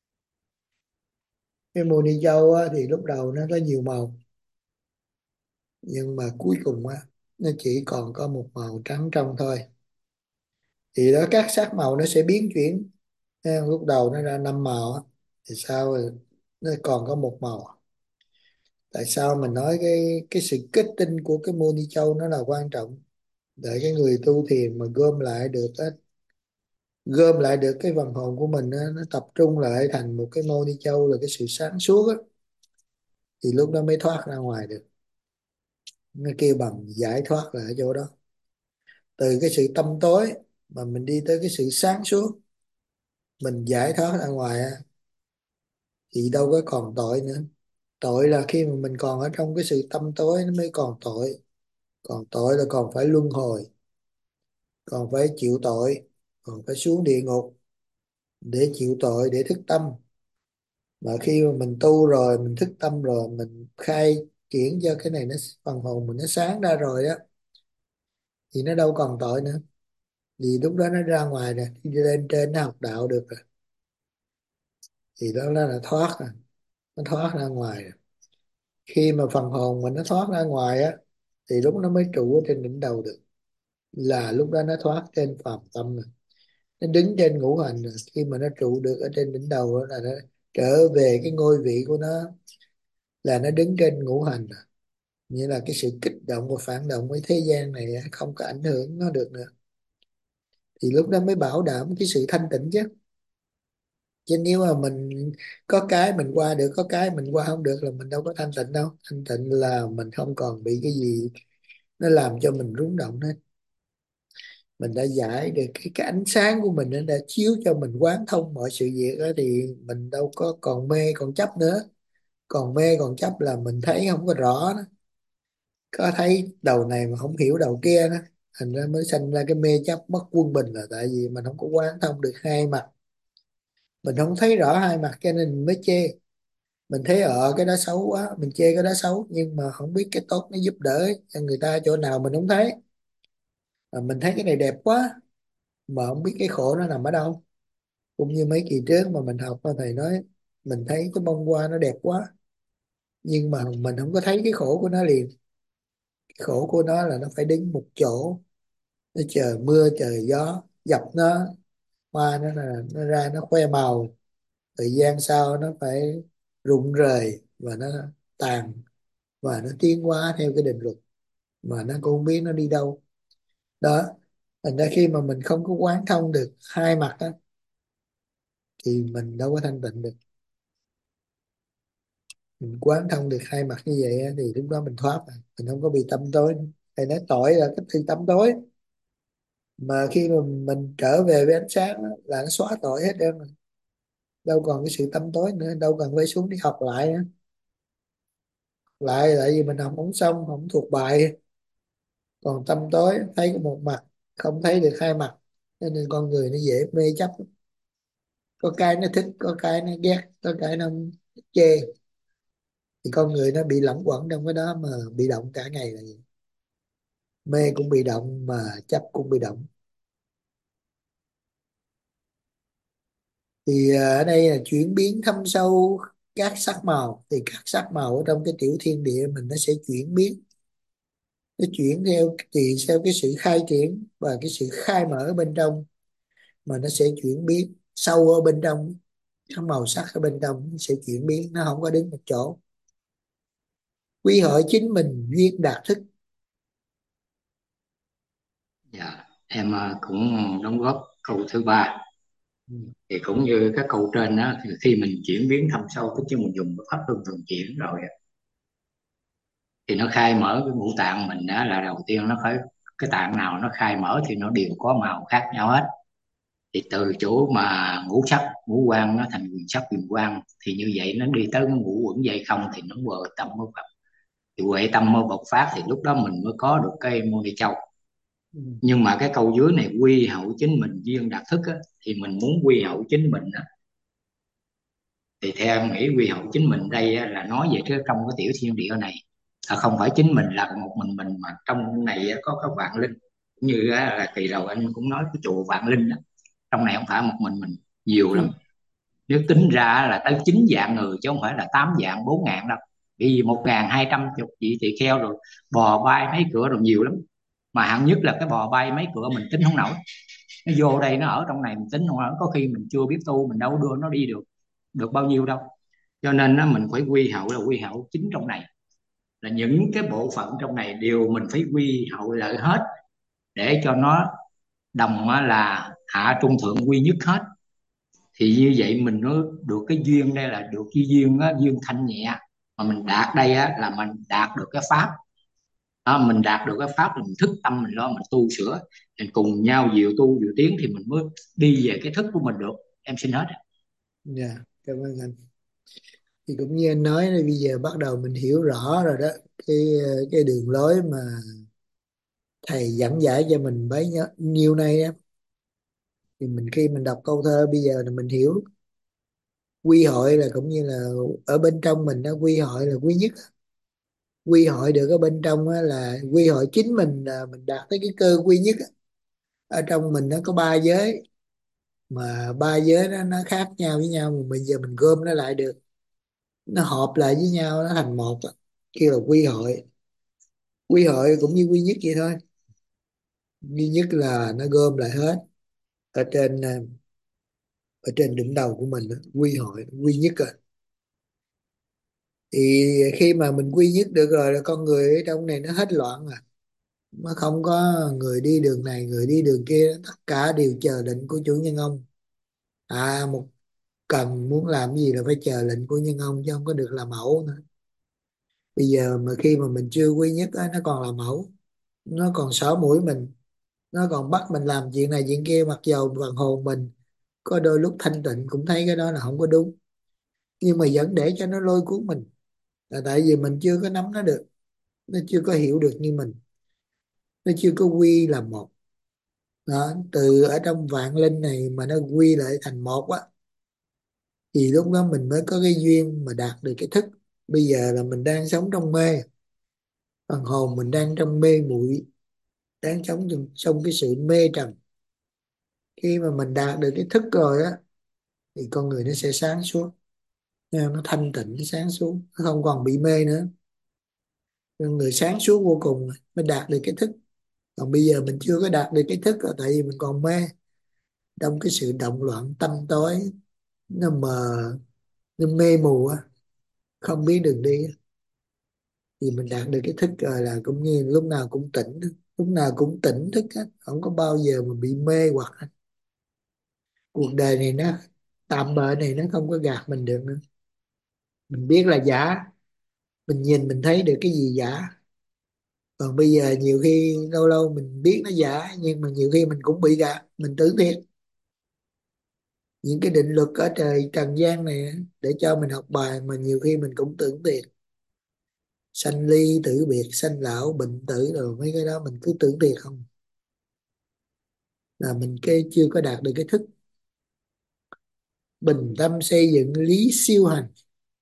Cái mô ni châu á, thì lúc đầu nó có nhiều màu, nhưng mà cuối cùng á nó chỉ còn có một màu trắng trong thôi. Thì đó, các sắc màu nó sẽ biến chuyển. Thấy không? Lúc đầu nó ra năm màu á, thì sau rồi nó còn có một màu. Tại sao mình nói cái sự kết tinh của cái mô ni châu nó là quan trọng, để cái người tu thiền mà gom lại được á, gom lại được cái phần hồn của mình á, nó tập trung lại thành một cái mô ni châu là cái sự sáng suốt á, thì lúc đó mới thoát ra ngoài được. Nó kêu bằng giải thoát là ở chỗ đó. Từ cái sự tâm tối mà mình đi tới cái sự sáng suốt, mình giải thoát ra ngoài á, thì đâu có còn tội nữa. Tội là khi mà mình còn ở trong cái sự tâm tối nó mới còn tội. Còn tội là còn phải luân hồi, còn phải chịu tội, còn phải xuống địa ngục để chịu tội, để thức tâm. Mà khi mà mình tu rồi, mình thức tâm rồi, mình khai triển cho cái này, nó phần hồn mình nó sáng ra rồi á, thì nó đâu còn tội nữa. Vì lúc đó nó ra ngoài rồi, đi lên trên nó học đạo được rồi, thì đó là thoát rồi, nó thoát ra ngoài rồi. Khi mà phần hồn mình nó thoát ra ngoài á, thì lúc nó mới trụ ở trên đỉnh đầu được, là lúc đó nó thoát trên phàm tâm rồi, nó đứng trên ngũ hành rồi. Khi mà nó trụ được ở trên đỉnh đầu đó là nó trở về cái ngôi vị của nó, là nó đứng trên ngũ hành rồi. nghĩa là cái sự kích động và phản động với thế gian này không có ảnh hưởng nó được nữa, thì lúc đó mới bảo đảm cái sự thanh tịnh chứ. Chứ nếu mà mình có cái mình qua được, có cái mình qua không được là mình đâu có thanh tịnh đâu. Thanh tịnh là mình không còn bị cái gì nó làm cho mình rung động hết. Mình đã giải được cái ánh sáng của mình, nó đã chiếu cho mình quán thông mọi sự việc đó, thì mình đâu có còn mê còn chấp nữa. Còn mê còn chấp là mình thấy không có rõ đó. Có thấy đầu này mà không hiểu đầu kia đó, thành ra mới sinh ra cái mê chấp mất quân bình, là tại vì mình không có quán thông được hai mặt. Mình không thấy rõ hai mặt cho nên mình mới chê. Mình thấy cái đó xấu quá, mình chê cái đó xấu, nhưng mà không biết cái tốt nó giúp đỡ cho người ta chỗ nào mình không thấy. Mà mình thấy cái này đẹp quá mà không biết cái khổ nó nằm ở đâu. Cũng như mấy kỳ trước mà mình học, thầy nói mình thấy cái bông hoa nó đẹp quá, nhưng mà mình không có thấy cái khổ của nó liền. Cái khổ của nó là nó phải đứng một chỗ, nó chờ mưa chờ gió dập nó, hoa nó là nó ra nó khoe màu, thời gian sau nó phải rụng rời và nó tàn, và nó tiến hóa theo cái định luật mà nó cũng không biết nó đi đâu. Đó, thành ra khi mà mình không có quán thông được hai mặt á, thì mình đâu có thanh tịnh được. Mình quán thông được hai mặt như vậy á, thì lúc đó mình thoát rồi. Mình không có bị tâm tối. Thầy nói tội là cái sự tâm tối, mà khi mà mình trở về với ánh sáng á, là nó xóa tội hết trơn rồi. Đâu còn cái sự tâm tối nữa, đâu cần phải xuống đi học lại nữa. Lại tại vì mình học không xong, không thuộc bài. Còn tâm tối thấy có một mặt, không thấy được hai mặt, cho nên con người nó dễ mê chấp. Có cái nó thích, có cái nó ghét, có cái nó chê, thì con người nó bị lẫn quẩn trong cái đó mà bị động cả ngày là gì? Mê cũng bị động mà chấp cũng bị động. Thì ở đây là chuyển biến thâm sâu các sắc màu, thì các sắc màu ở trong cái tiểu thiên địa mình nó sẽ chuyển biến. Nó chuyển theo tùy theo cái sự khai triển và cái sự khai mở bên trong, mà nó sẽ chuyển biến sâu ở bên trong. Các màu sắc ở bên trong nó sẽ chuyển biến, nó không có đứng một chỗ. Quy hội chính mình duyên đạt thức. Dạ, em cũng đóng góp câu thứ ba. Ừ. Thì cũng như các câu trên đó, thì khi mình chuyển biến thâm sâu, tức chứ mình dùng cái pháp luân thường chuyển rồi á, thì nó khai mở cái ngũ tạng mình đó, là đầu tiên nó phải, cái tạng nào nó khai mở thì nó đều có màu khác nhau hết. Thì từ chỗ mà ngũ sắc ngũ quan nó thành quyền sắc quyền quan, thì như vậy nó đi tới cái ngũ uẩn dây không, thì nó vừa tâm mới Phật. Thì huệ tâm mới bộc phát, thì lúc đó mình mới có được cái môn ni châu. Ừ. Nhưng mà cái câu dưới này quy hậu chính mình duyên đạt thức á, thì mình muốn quy hậu chính mình á, thì theo em nghĩ quy hậu chính mình đây á, là nói về cái trong cái tiểu thiên địa này, không phải chính mình là một mình, mà trong này á, có các vạn linh. Cũng như á, là kỳ đầu anh cũng nói cái chùa vạn linh á, trong này không phải một mình, nhiều lắm. Nếu tính ra là tới 9 vạn người, chứ không phải là 8 vạn 4 ngàn đâu. Bởi vì 1.200 vị tỳ kheo rồi, bò bay mấy cửa rồi nhiều lắm. Mà hạng nhất là cái bò bay mấy cửa mình tính không nổi. Nó vô đây nó ở trong này mình tính không nổi, có khi mình chưa biết tu mình đâu đưa nó đi được được bao nhiêu đâu. Cho nên á, mình phải quy hậu, là quy hậu chính trong này, là những cái bộ phận trong này đều mình phải quy hậu lại hết, để cho nó đồng á, là hạ trung thượng quy nhất hết. Thì như vậy mình nó được cái duyên, đây là được cái duyên á, duyên thanh nhẹ. Mà mình đạt đây á, là mình đạt được cái pháp đó, mình đạt được cái pháp là mình thức tâm mình lo mình tu sửa, mình cùng nhau diệu tu diệu tiến, thì mình mới đi về cái thức của mình được. Em xin hết. Dạ, cảm ơn anh. Thì cũng như anh nói là bây giờ bắt đầu mình hiểu rõ rồi đó, cái cái đường lối mà thầy dẫn giải cho mình bấy nhiêu nay á. Thì mình khi mình đọc câu thơ bây giờ là mình hiểu quy hội là cũng như là ở bên trong mình đó, quy hội là quý nhất. Quy hội được ở bên trong á, là quy hội chính mình, là mình đạt tới cái cơ quy nhất á. Ở trong mình nó có ba giới, mà ba giới đó nó khác nhau với nhau, mà bây giờ mình gom nó lại được, nó hợp lại với nhau nó thành một á. Kêu là quy hội. Quy hội cũng như quy nhất vậy thôi. Duy nhất là nó gom lại hết ở trên ở trên đỉnh đầu của mình đó. Quy hội quy nhất rồi. Thì khi mà mình quy nhất được rồi là con người ở trong này nó hết loạn rồi, nó không có người đi đường này người đi đường kia, tất cả đều chờ lệnh của chủ nhân ông. Một cần muốn làm gì là phải chờ lệnh của nhân ông chứ không có được làm mẫu nữa. Bây giờ mà khi mà mình chưa quy nhất á, nó còn làm mẫu, nó còn xỏ mũi mình, nó còn bắt mình làm chuyện này chuyện kia, mặc dầu phần hồn mình có đôi lúc thanh tịnh cũng thấy cái đó là không có đúng, nhưng mà vẫn để cho nó lôi cuốn mình, là tại vì mình chưa có nắm nó được, nó chưa có hiểu được như mình, nó chưa có quy là một. Đó, từ ở trong vạn linh này mà nó quy lại thành một á, thì lúc đó mình mới có cái duyên mà đạt được cái thức. Bây giờ là mình đang sống trong mê, phần hồn mình đang trong mê muội, đang sống trong cái sự mê trần. Khi mà mình đạt được cái thức rồi á, thì con người nó sẽ sáng suốt, nó thanh tịnh, nó sáng suốt, nó không còn bị mê nữa. Con người sáng suốt vô cùng rồi, mới đạt được cái thức. Còn bây giờ mình chưa có đạt được cái thức là tại vì mình còn mê, trong cái sự động loạn tâm tối, nó mờ, nó mê mù á, không biết đường đi á. Thì mình đạt được cái thức rồi là cũng như lúc nào cũng tỉnh, lúc nào cũng tỉnh thức á, không có bao giờ mà bị mê hoặc. Cuộc đời này nó tạm bợ này, nó không có gạt mình được nữa. Mình biết là giả, mình nhìn mình thấy được cái gì giả. Còn bây giờ nhiều khi lâu lâu mình biết nó giả, nhưng mà nhiều khi mình cũng bị gạt, mình tưởng thiệt. Những cái định luật ở trời trần gian này á, để cho mình học bài mà nhiều khi mình cũng tưởng thiệt. Sanh ly tử biệt, sanh lão bệnh tử, rồi mấy cái đó mình cứ tưởng thiệt không, là mình cái chưa có đạt được cái thức bình tâm xây dựng lý siêu hành.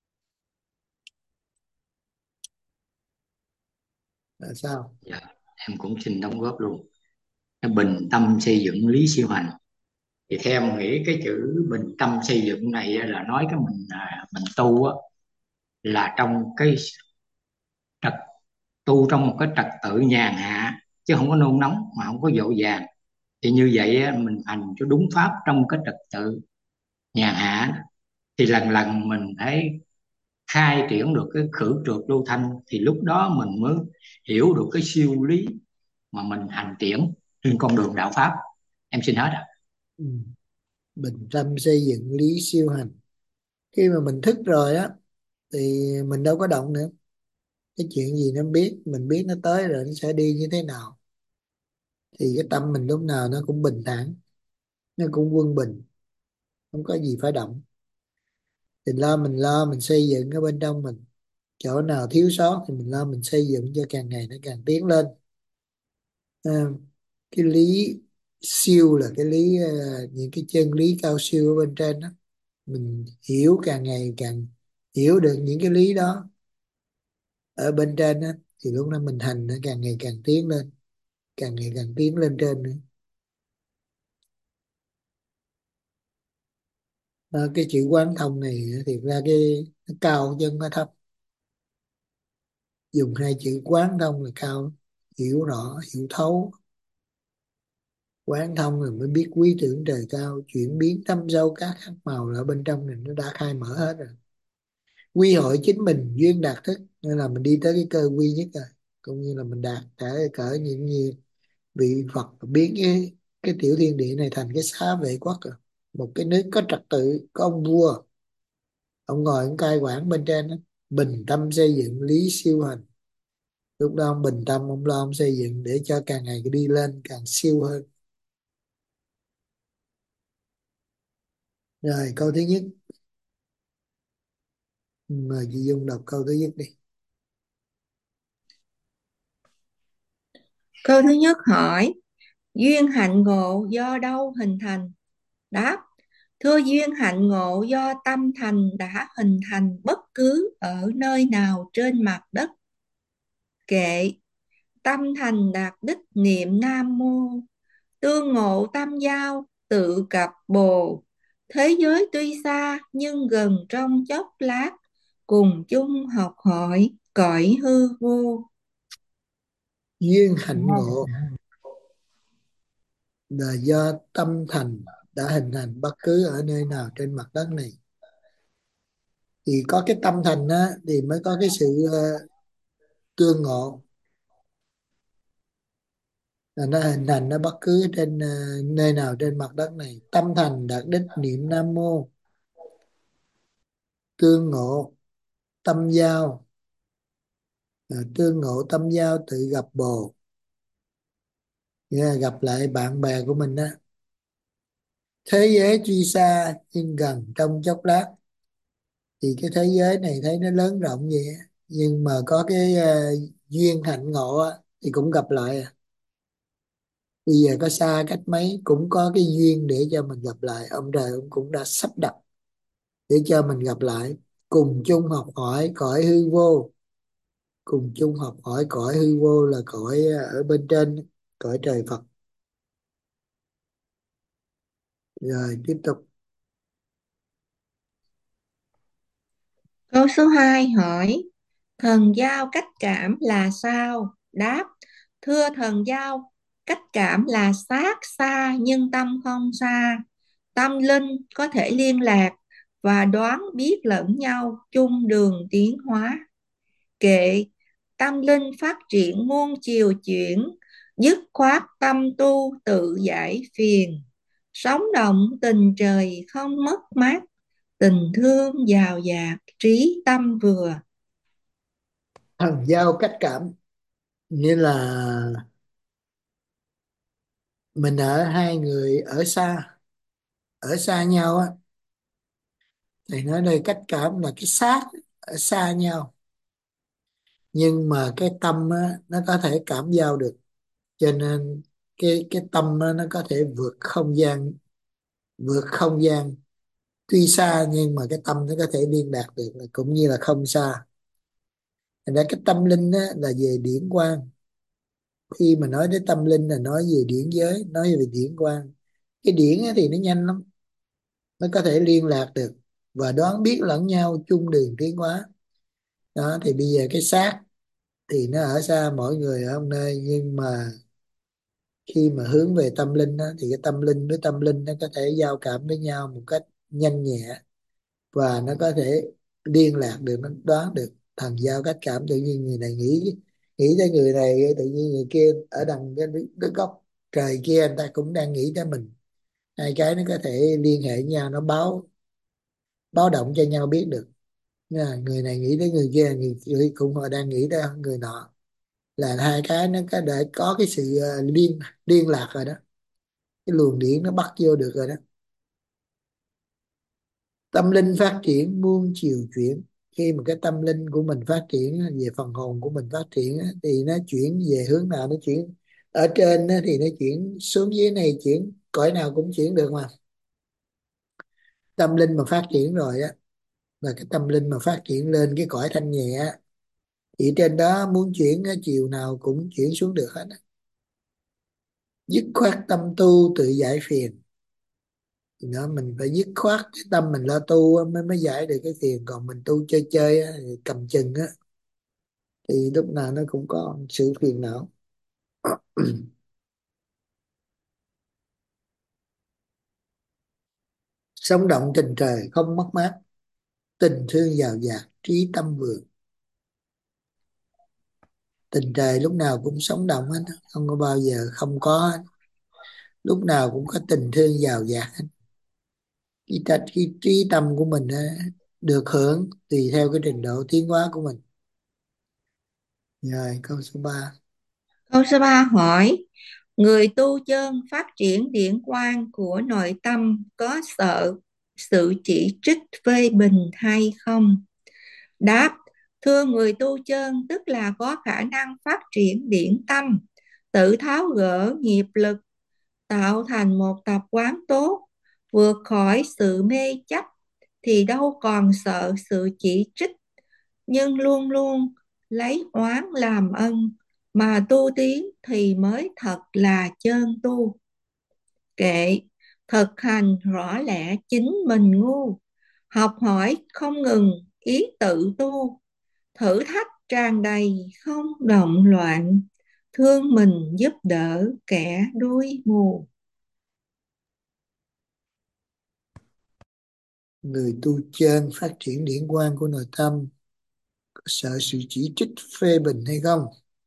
Là sao? Dạ, em cũng xin đóng góp luôn. Cái bình tâm xây dựng lý siêu hành, thì theo em nghĩ cái chữ bình tâm xây dựng này là nói cái mình tu á, là trong cái trật tu trong một cái trật tự nhàn hạ, chứ không có nôn nóng mà không có vội vàng. Thì như vậy á, mình hành cho đúng pháp trong cái trật tự nhàn hạ, thì lần lần mình thấy khai triển được cái khử trượt lưu thanh, thì lúc đó mình mới hiểu được cái siêu lý mà mình hành triển trên con đường đạo pháp. Em xin hết ạ. Ừ. Bình tâm xây dựng lý siêu hành. Khi mà mình thức rồi á, thì mình đâu có động nữa. Cái chuyện gì nó biết, mình biết nó tới rồi nó sẽ đi như thế nào, thì cái tâm mình lúc nào nó cũng bình thản, nó cũng quân bình, không có gì phải động. Thì mình lo mình xây dựng ở bên trong mình, chỗ nào thiếu sót thì mình lo mình xây dựng cho càng ngày nó càng tiến lên. À, cái lý siêu là cái lý, những cái chân lý cao siêu ở bên trên đó, mình hiểu càng ngày càng hiểu được những cái lý đó ở bên trên đó, thì lúc đó mình hành nó càng ngày càng tiến lên, càng ngày càng tiến lên trên nữa. Cái chữ quán thông này thiệt ra cái nó cao chứ không có thấp. Dùng hai chữ quán thông là cao, hiểu rõ hiểu thấu. Quán thông rồi mới biết quý tưởng trời cao, chuyển biến tâm sâu các sắc màu là ở bên trong này nó đã khai mở hết rồi. Quy hội chính mình duyên đạt thức, nên là mình đi tới cái cơ quy nhất rồi, cũng như là mình đạt để cỡ những như vị Phật biến cái tiểu thiên địa này thành cái xá vệ quốc rồi. Một cái nước có trật tự, có ông vua, ông ngồi ông cai quản bên trên đó. Bình tâm xây dựng lý siêu hành. Lúc đó ông bình tâm, ông lo ông xây dựng để cho càng ngày đi lên càng siêu hơn. Rồi câu thứ nhất, mời chị Dung đọc câu thứ nhất đi. Câu thứ nhất hỏi, duyên hạnh ngộ do đâu hình thành? Đáp, thưa, duyên hạnh ngộ do tâm thành đã hình thành bất cứ ở nơi nào trên mặt đất. Kệ, tâm thành đạt đích niệm Nam Mô, tương ngộ tam giao, tự cập bồ. Thế giới tuy xa nhưng gần trong chốc lát, cùng chung học hỏi cõi hư vô. Duyên hạnh ngộ là do tâm thành đã hình thành bất cứ ở nơi nào trên mặt đất này. Thì có cái tâm thành á thì mới có cái sự tương ngộ, là nó hình thành nó bất cứ trên nơi nào trên mặt đất này. Tâm thành đạt đích niệm Nam Mô, tương ngộ tâm giao, tương ngộ tâm giao tự gặp bồ. Nghĩa là gặp lại bạn bè của mình á. Thế giới tuy xa nhưng gần trong chốc lát. Thì cái thế giới này thấy nó lớn rộng vậy á, nhưng mà có cái duyên hạnh ngộ á, thì cũng gặp lại à. Bây giờ có xa cách mấy cũng có cái duyên để cho mình gặp lại. Ông trời ông cũng đã sắp đặt để cho mình gặp lại, cùng chung học hỏi cõi hư vô. Cùng chung học hỏi cõi hư vô là cõi ở bên trên, cõi trời Phật. Rồi tiếp tục. Câu số 2 hỏi, thần giao cách cảm là sao? Đáp, thưa thần giao, cách cảm là xác xa nhưng tâm không xa. Tâm linh có thể liên lạc và đoán biết lẫn nhau chung đường tiến hóa. Kệ, tâm linh phát triển muôn chiều chuyển, dứt khoát tâm tu tự giải phiền. Sống động tình trời không mất mát, tình thương giàu dạt trí tâm vừa. Thần giao cách cảm nghĩa là mình ở hai người ở xa nhau á, thì nói đây cách cảm là cái xác ở xa nhau, nhưng mà cái tâm á, nó có thể cảm giao được. Cho nên cái tâm á, nó có thể vượt không gian. Tuy xa nhưng mà cái tâm nó có thể liên lạc được, là cũng như là không xa. Thành ra cái tâm linh á, là về điển quang. Khi mà nói đến tâm linh là nói về điển giới, nói về điển quang. Cái điển á, thì nó nhanh lắm, nó có thể liên lạc được và đoán biết lẫn nhau chung đường tiến hóa. Đó thì bây giờ cái xác thì nó ở xa, mỗi người ở một nơi, nhưng mà khi mà hướng về tâm linh á, thì cái tâm linh với tâm linh nó có thể giao cảm với nhau một cách nhanh nhẹ, và nó có thể liên lạc được, nó đoán được. Thần giao cách cảm, tự nhiên người này nghĩ tới người này, tự nhiên người kia ở đằng cái góc trời kia người ta cũng đang nghĩ tới mình. Hai cái nó có thể liên hệ nhau, nó báo báo động cho nhau biết được. Nha, người này nghĩ tới người kia, người cũng họ đang nghĩ tới người nọ, là hai cái nó đã có cái sự liên liên lạc rồi đó. Cái luồng điển nó bắt vô được rồi đó. Tâm linh phát triển muôn chiều chuyển. Khi mà cái tâm linh của mình phát triển á, về phần hồn của mình phát triển á, thì nó chuyển về hướng nào? Nó chuyển ở trên á, thì nó chuyển xuống dưới này, chuyển cõi nào cũng chuyển được mà. Tâm linh mà phát triển rồi á, là cái tâm linh mà phát triển lên cái cõi thanh nhẹ á, thì trên đó muốn chuyển á, chiều nào cũng chuyển xuống được hết á. Dứt khoát tâm tu tự giải phiền. Thì đó, mình phải dứt khoát cái tâm mình lo tu á, mới giải được cái phiền. Còn mình tu chơi chơi á, thì cầm chừng á, thì lúc nào nó cũng có sự phiền não. Sống động tình trời không mất mát, tình thương giàu dạt trí tâm vượng. Tình trời lúc nào cũng sống động hết á, không có bao giờ không có hết. Lúc nào cũng có tình thương giàu dạt hết. Cái trí tâm của mình á, được hưởng tùy theo cái trình độ tiến hóa của mình. Rồi câu số 3. Câu số 3 hỏi, người tu chân phát triển điển quang của nội tâm có sợ sự chỉ trích phê bình hay không? Đáp, thưa người tu chân tức là có khả năng phát triển điển tâm, tự tháo gỡ nghiệp lực, tạo thành một tập quán tốt, vượt khỏi sự mê chấp thì đâu còn sợ sự chỉ trích, nhưng luôn luôn lấy oán làm ân, mà tu tiến thì mới thật là chân tu. Kệ, thực hành rõ lẽ chính mình ngu, học hỏi không ngừng ý tự tu, thử thách tràn đầy không động loạn, thương mình giúp đỡ kẻ đuối mù. Người tu chân phát triển điển quang của nội tâm, có sợ sự chỉ trích phê bình hay không?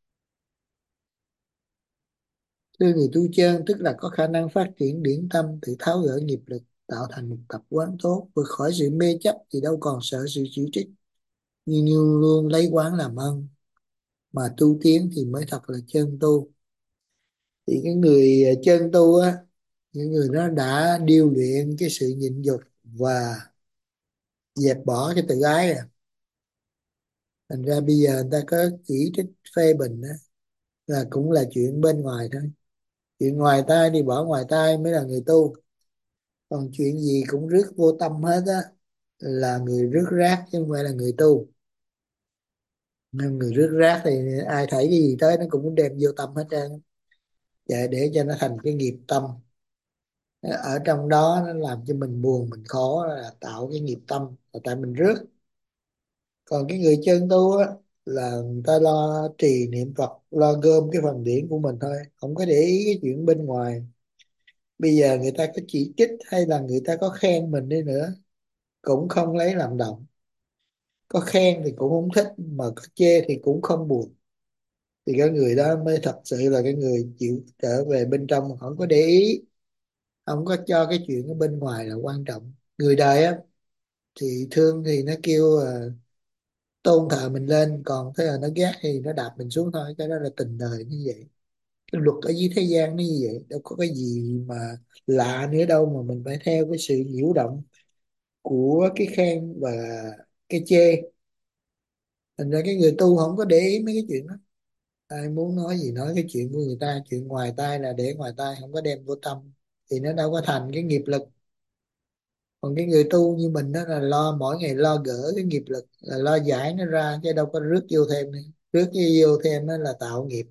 Thưa người tu chân tức là có khả năng phát triển điển tâm, tự tháo gỡ nghiệp lực, tạo thành một tập quán tốt, vượt khỏi sự mê chấp thì đâu còn sợ sự chỉ trích, nhưng luôn lấy quán làm ân, mà tu tiến thì mới thật là chân tu. Thì cái người chân tu á, những người đó đã điêu luyện cái sự nhịn nhục và dẹp bỏ cái tự ái à. Thành ra bây giờ người ta có chỉ trích phê bình á, là cũng là chuyện bên ngoài thôi. Chuyện ngoài tai thì bỏ ngoài tai mới là người tu. Còn chuyện gì cũng rước vô tâm hết á là người rước rác chứ không phải là người tu. Nên người rước rác thì ai thấy cái gì tới nó cũng đem vô tâm hết trơn. Vậy để cho nó thành cái nghiệp tâm. Ở trong đó nó làm cho mình buồn mình khó là tạo cái nghiệp tâm là tại mình rước. Còn cái người chân tu á là người ta lo trì niệm Phật, lo gom cái phần điển của mình thôi, không có để ý cái chuyện bên ngoài. Bây giờ người ta có chỉ trích hay là người ta có khen mình đi nữa cũng không lấy làm động. Có khen thì cũng không thích, mà có chê thì cũng không buồn. Thì cái người đó mới thật sự là cái người chịu trở về bên trong, không có để ý, không có cho cái chuyện ở bên ngoài là quan trọng. Người đời á thì thương thì nó kêu tôn thờ mình lên, còn thế là nó ghét thì nó đạp mình xuống thôi. Cái đó là tình đời như vậy, cái luật ở dưới thế gian nó như vậy, đâu có cái gì mà lạ nữa đâu mà mình phải theo cái sự nhiễu động của cái khen và cái chê. Thành ra cái người tu không có để ý mấy cái chuyện đó. Ai muốn nói gì nói, cái chuyện của người ta, chuyện ngoài tai là để ngoài tai, không có đem vô tâm thì nó đâu có thành cái nghiệp lực. Còn cái người tu như mình đó là lo mỗi ngày lo gỡ cái nghiệp lực, là lo giải nó ra chứ đâu có rước vô thêm nữa. Rước vô thêm đó là tạo nghiệp,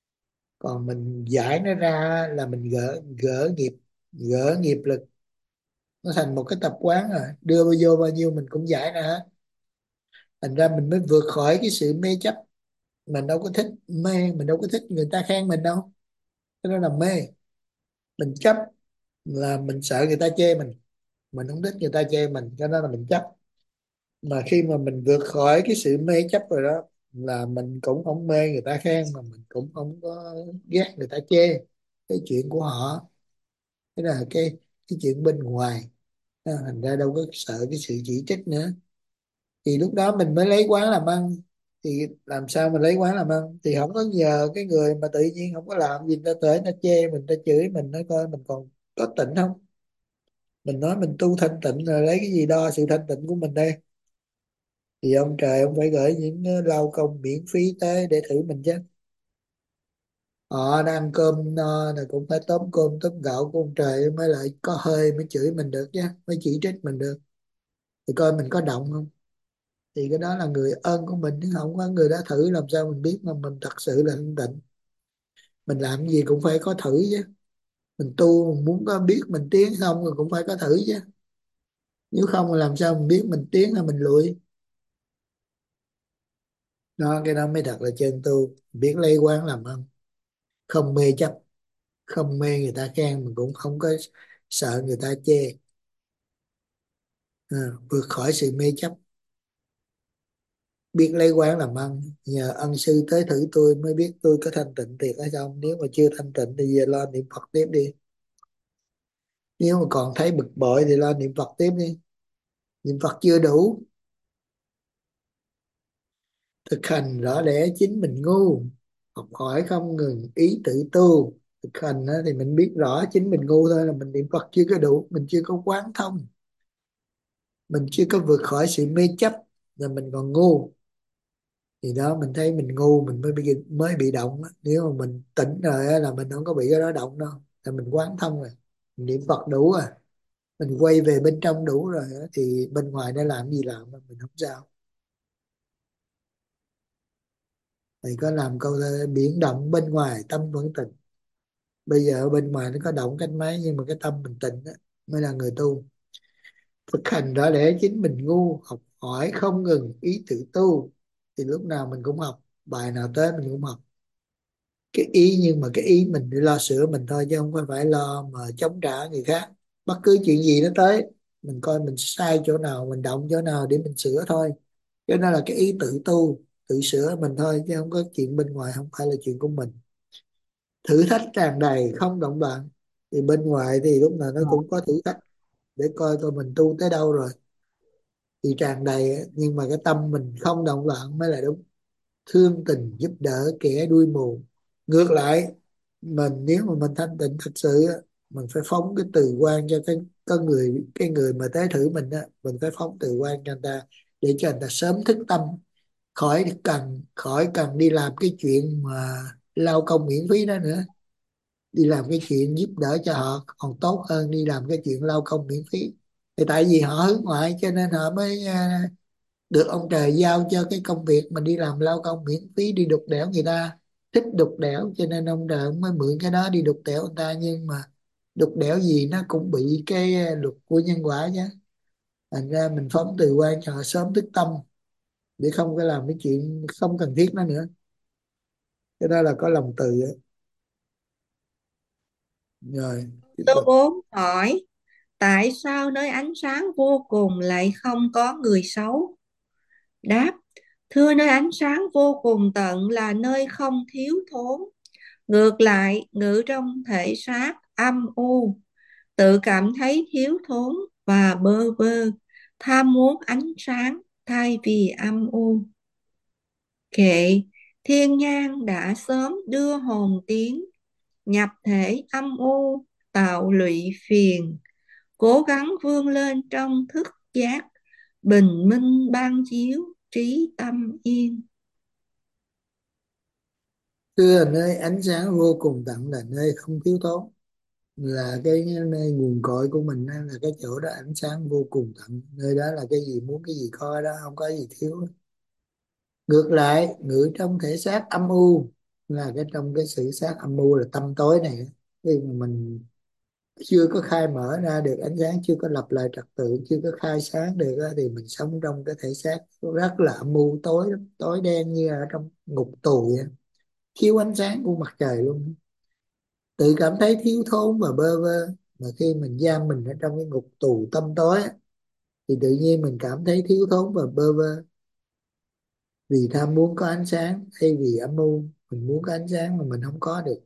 còn mình giải nó ra là mình gỡ gỡ nghiệp, gỡ nghiệp lực. Nó thành một cái tập quán rồi, đưa vô bao nhiêu mình cũng giải ra hết. Thành ra mình mới vượt khỏi cái sự mê chấp. Mình đâu có thích mê, mình đâu có thích người ta khen mình đâu, cái đó là mê. Mình chấp là mình sợ người ta chê mình không thích người ta chê mình, cho nên là mình chấp. Mà khi mà mình vượt khỏi cái sự mê chấp rồi đó, là mình cũng không mê người ta khen, mà mình cũng không có ghét người ta chê cái chuyện của họ. Cái là cái chuyện bên ngoài. Thành ra đâu có sợ cái sự chỉ trích nữa. Thì lúc đó mình mới lấy quán làm ăn. Thì làm sao mình lấy quán làm ăn? Thì không có nhờ cái người mà tự nhiên không có làm gì, ta tới ta chê mình, ta chửi mình, nói coi mình còn có tịnh không. Mình nói mình tu thanh tịnh rồi, lấy cái gì đo sự thanh tịnh của mình đây? Thì ông trời ông phải gửi những lao công miễn phí tới để thử mình chứ. Họ đang ăn cơm no là cũng phải tóm cơm tóm gạo của ông trời mới lại có hơi, mới chửi mình được chứ, mới chỉ trích mình được. Thì coi mình có động không. Thì cái đó là người ơn của mình, chứ không có người đã thử làm sao mình biết mà mình thật sự là thanh tịnh. Mình làm gì cũng phải có thử chứ. Mình tu muốn có biết mình tiến không rồi cũng phải có thử chứ. Nếu không thì làm sao mình biết mình tiến hay mình lùi. Đó, cái đó mới thật là chân tu, biết lấy quán làm ăn, không mê chấp, không mê người ta khen mình cũng không có sợ người ta chê. Vượt khỏi sự mê chấp, biết lấy quán làm ăn. Nhờ ân sư tới thử tôi mới biết tôi có thanh tịnh thiệt hay không. Nếu mà chưa thanh tịnh thì giờ lo niệm Phật tiếp đi. Nếu mà còn thấy bực bội thì lo niệm Phật tiếp đi. Niệm Phật chưa đủ, thực hành rõ lẽ chính mình ngu, học hỏi không ngừng ý tự tu. Thực hành á, thì mình biết rõ chính mình ngu thôi, là mình niệm Phật chưa có đủ, mình chưa có quán thông, mình chưa có vượt khỏi sự mê chấp, là mình còn ngu. Thì đó mình thấy mình ngu mình mới bị động á. Nếu mà mình tỉnh rồi á, là mình không có bị cái đó động đâu, là mình quán thông rồi, mình niệm Phật đủ rồi, mình quay về bên trong đủ rồi á, thì bên ngoài nó làm gì làm mình không sao. Thầy có làm câu thơ, biển động bên ngoài tâm vẫn tịnh. Bây giờ ở bên ngoài nó có động cách mấy, nhưng mà cái tâm mình tịnh đó mới là người tu. Thực hành rõ lẽ chính mình ngu, học hỏi không ngừng ý tự tu. Thì lúc nào mình cũng học, bài nào tới mình cũng học cái ý, nhưng mà cái ý mình để lo sửa mình thôi, chứ không có phải lo mà chống trả người khác. Bất cứ chuyện gì nó tới mình coi mình sai chỗ nào, mình động chỗ nào để mình sửa thôi. Cho nên là cái ý tự tu tự sửa mình thôi, chứ không có chuyện bên ngoài, không phải là chuyện của mình. Thử thách tràn đầy không động đoạn, thì bên ngoài thì lúc nào nó cũng có thử thách để coi mình tu tới đâu rồi. Thì tràn đầy á, nhưng mà cái tâm mình không động loạn mới là đúng. Thương tình giúp đỡ kẻ đuôi mù. Ngược lại, mình nếu mà mình thanh tịnh thật sự á, mình phải phóng cái từ quan cho cái người mà tới thử mình á, mình phải phóng từ quan cho anh ta, để cho anh ta sớm thức tâm, khỏi cần đi làm cái chuyện mà lao công miễn phí đó nữa. Đi làm cái chuyện giúp đỡ cho họ còn tốt hơn đi làm cái chuyện lao công miễn phí. Thì tại vì họ hướng ngoại cho nên họ mới được ông trời giao cho cái công việc mình đi làm lao công miễn phí, đi đục đẽo người ta. Thích đục đẽo cho nên ông trời ông mới mượn cái đó đi đục đẽo người ta. Nhưng mà đục đẽo gì nó cũng bị cái luật của nhân quả chứ. Thành ra mình phóng từ quan cho họ sớm thức tâm, để không có làm cái chuyện không cần thiết đó nữa. Cái đó là có lòng từ á. Rồi tiếp Số tục. 4 hỏi, tại sao nơi ánh sáng vô cùng lại không có người xấu? Đáp, thưa, nơi ánh sáng vô cùng tận là nơi không thiếu thốn. Ngược lại, ngự trong thể xác âm u, tự cảm thấy thiếu thốn và bơ vơ, tham muốn ánh sáng thay vì âm u. Kệ, thiên nhang đã sớm đưa hồn tiến, nhập thể âm u, tạo lụy phiền, cố gắng vươn lên trong thức giác, bình minh ban chiếu, trí tâm yên. Xưa là nơi ánh sáng vô cùng tận, là nơi không thiếu thốn, là cái nơi nguồn cội của mình á, là cái chỗ đó ánh sáng vô cùng tận. Nơi đó là cái gì muốn cái gì có đó, không có gì thiếu. Ngược lại, ngự trong thể xác âm u, là cái trong cái sự xác âm u là tâm tối này á. Khi mà mình chưa có khai mở ra được ánh sáng, chưa có lập lại trật tự, chưa có khai sáng được á, thì mình sống trong cái thể xác rất là âm u, tối lắm, tối đen như ở trong ngục tù vậy. Thiếu ánh sáng của mặt trời luôn. Tự cảm thấy thiếu thốn và bơ vơ. Mà khi mình giam mình ở trong cái ngục tù tâm tối á, thì tự nhiên mình cảm thấy thiếu thốn và bơ vơ, vì tham muốn có ánh sáng thay vì âm u. Mình muốn có ánh sáng mà mình không có được.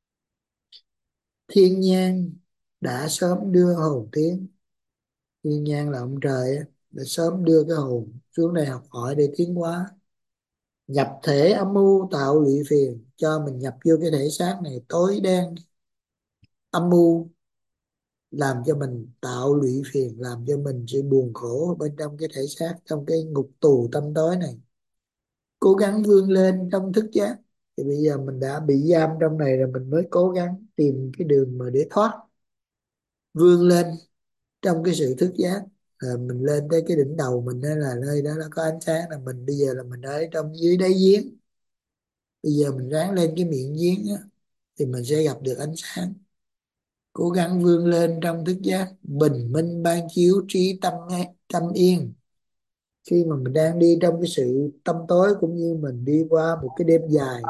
Thiên nhang đã sớm đưa hồn tiến. Thiên nhang là ông trời á, đã sớm đưa cái hồn xuống đây học hỏi để tiến hóa. Nhập thể âm u tạo lụy phiền, cho mình nhập vô cái thể xác này tối đen âm u, làm cho mình tạo lụy phiền, làm cho mình sự buồn khổ ở bên trong cái thể xác, trong cái ngục tù tâm tối này. Cố gắng vươn lên trong thức giác. Thì bây giờ mình đã bị giam trong này rồi, mình mới cố gắng tìm cái đường mà để thoát, vươn lên trong cái sự thức giác. Mình lên tới cái đỉnh đầu mình, đó là nơi đó nó có ánh sáng, là mình bây giờ là mình ở trong dưới đáy giếng. Bây giờ mình ráng lên cái miệng giếng á, thì mình sẽ gặp được ánh sáng. Cố gắng vươn lên trong thức giác, bình minh ban chiếu, trí tâm tâm yên. Khi mà mình đang đi trong cái sự tâm tối, cũng như mình đi qua một cái đêm dài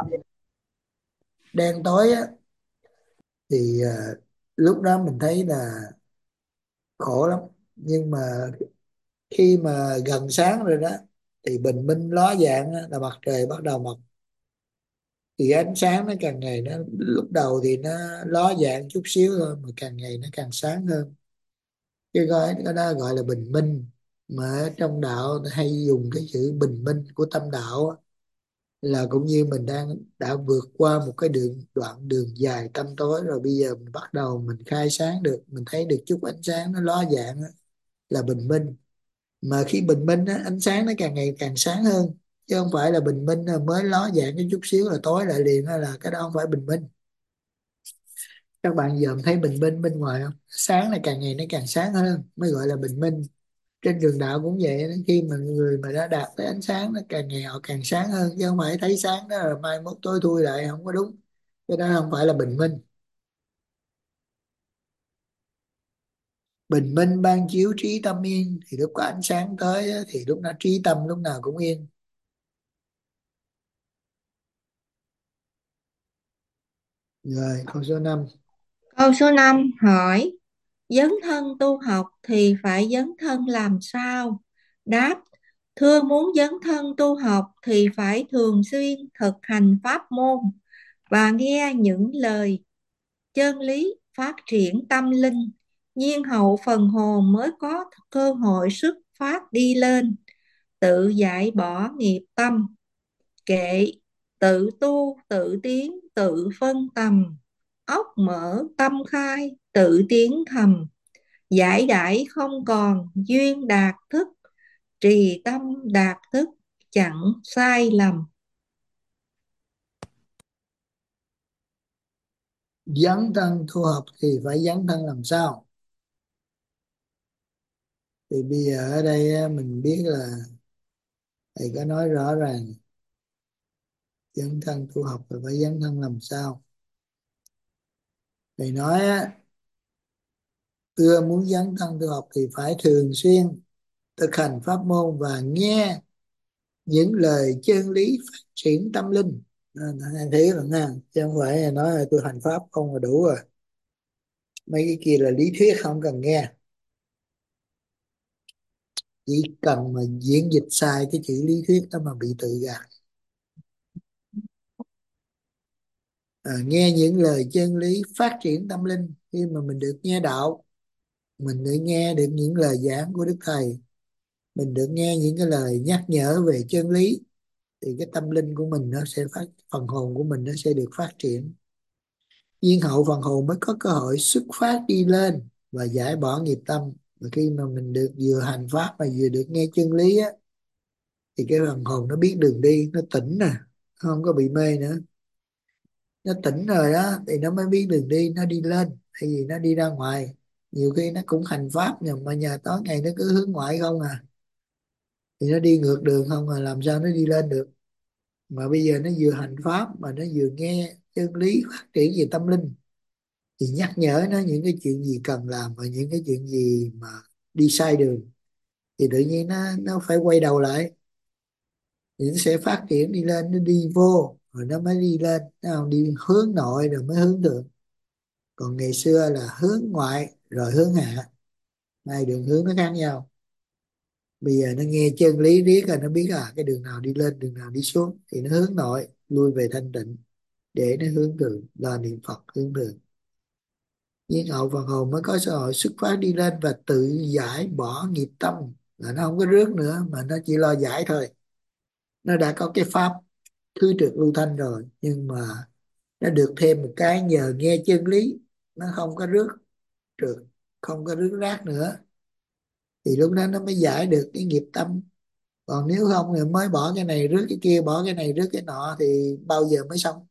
đen tối á, thì lúc đó mình thấy là khổ lắm. Nhưng mà khi mà gần sáng rồi đó, thì bình minh ló dạng á, là mặt trời bắt đầu mọc. Thì ánh sáng nó càng ngày nó, lúc đầu thì nó ló dạng chút xíu thôi, mà càng ngày nó càng sáng hơn. Cái đó gọi là bình minh. Mà ở trong đạo hay dùng cái chữ bình minh của tâm đạo á, là cũng như mình đã vượt qua một cái đoạn đường dài tăm tối rồi, bây giờ mình bắt đầu mình khai sáng được, mình thấy được chút ánh sáng nó ló dạng á, là bình minh. Mà khi bình minh á, ánh sáng nó càng ngày càng sáng hơn, chứ không phải là bình minh mới ló dạng cái chút xíu là tối lại liền, là cái đó không phải bình minh. Các bạn giờ thấy bình minh bên ngoài không? Sáng là càng ngày nó càng sáng hơn mới gọi là bình minh. Trên đường đạo cũng vậy đó. Khi mà người mà đã đạt tới ánh sáng, nó càng ngày họ càng sáng hơn, chứ không phải thấy sáng đó là mai mốt tối thui lại, không có đúng. Cái đó không phải là bình minh. Bình minh ban chiếu trí tâm yên, thì lúc có ánh sáng tới á, thì lúc đó trí tâm lúc nào cũng yên. Rồi câu số 5. Câu số 5 hỏi, Dấn thân tu học thì phải dấn thân làm sao? Đáp: thưa, muốn dấn thân tu học thì phải thường xuyên thực hành pháp môn và nghe những lời chân lý, phát triển tâm linh, nhiên hậu phần hồn mới có cơ hội xuất phát đi lên, tự giải bỏ nghiệp tâm, kệ tự tu tự tiến tự phân tầm, óc mở tâm khai tự tiến thầm, giải đãi không còn duyên đạt thức, trì tâm đạt thức chẳng sai lầm. Dấn thân tu học thì phải dấn thân làm sao? Thì bây giờ ở đây mình biết là thầy có nói rõ ràng dấn thân tu học thì phải dấn thân làm sao. Thầy nói ưa muốn dấn thân tu học thì phải thường xuyên thực hành pháp môn và nghe những lời chân lý phát triển tâm linh. Anh thấy là nha, chứ không phải là nói là tôi hành pháp không là đủ rồi, mấy cái kia là lý thuyết không cần nghe, chỉ cần mà diễn dịch sai cái chữ lý thuyết đó mà bị tự gạt. Nghe những lời chân lý phát triển tâm linh, khi mà mình được nghe đạo, mình được nghe được những lời giảng của Đức Thầy, mình được nghe những cái lời nhắc nhở về chân lý, thì cái tâm linh của mình nó sẽ phần hồn của mình nó sẽ được phát triển, nhiên hậu phần hồn mới có cơ hội xuất phát đi lên và giải bỏ nghiệp tâm. Và khi mà mình được vừa hành pháp mà vừa được nghe chân lý á, thì cái phần hồn nó biết đường đi, nó tỉnh nè, không có bị mê nữa. Nó tỉnh rồi á thì nó mới biết đường đi, nó đi lên hay gì nó đi ra ngoài. Nhiều khi nó cũng hành pháp nhưng mà nhà tối ngày nó cứ hướng ngoại không à, thì nó đi ngược đường không à, làm sao nó đi lên được. Mà bây giờ nó vừa hành pháp mà nó vừa nghe chân lý phát triển về tâm linh, thì nhắc nhở nó những cái chuyện gì cần làm và những cái chuyện gì mà đi sai đường, thì tự nhiên nó phải quay đầu lại, thì nó sẽ phát triển đi lên, nó đi vô rồi nó mới đi lên, nó không đi hướng nội rồi mới hướng thượng. Còn ngày xưa là hướng ngoại rồi hướng hạ, hai đường hướng nó khác nhau. Bây giờ nó nghe chân lý riết rồi nó biết cái đường nào đi lên đường nào đi xuống, thì nó hướng nội lui về thanh tịnh để nó hướng thượng là niệm Phật hướng thượng. Nhiên hậu phần hồn mới có cơ hội xuất phát đi lên và tự giải bỏ nghiệp tâm, là nó không có rước nữa mà nó chỉ lo giải thôi. Nó đã có cái pháp thứ trượt lưu thanh rồi, nhưng mà nó được thêm một cái nhờ nghe chân lý, nó không có rước trượt, không có rước rác nữa, thì lúc đó nó mới giải được cái nghiệp tâm. Còn nếu không thì mới bỏ cái này rước cái kia, bỏ cái này rước cái nọ thì bao giờ mới xong.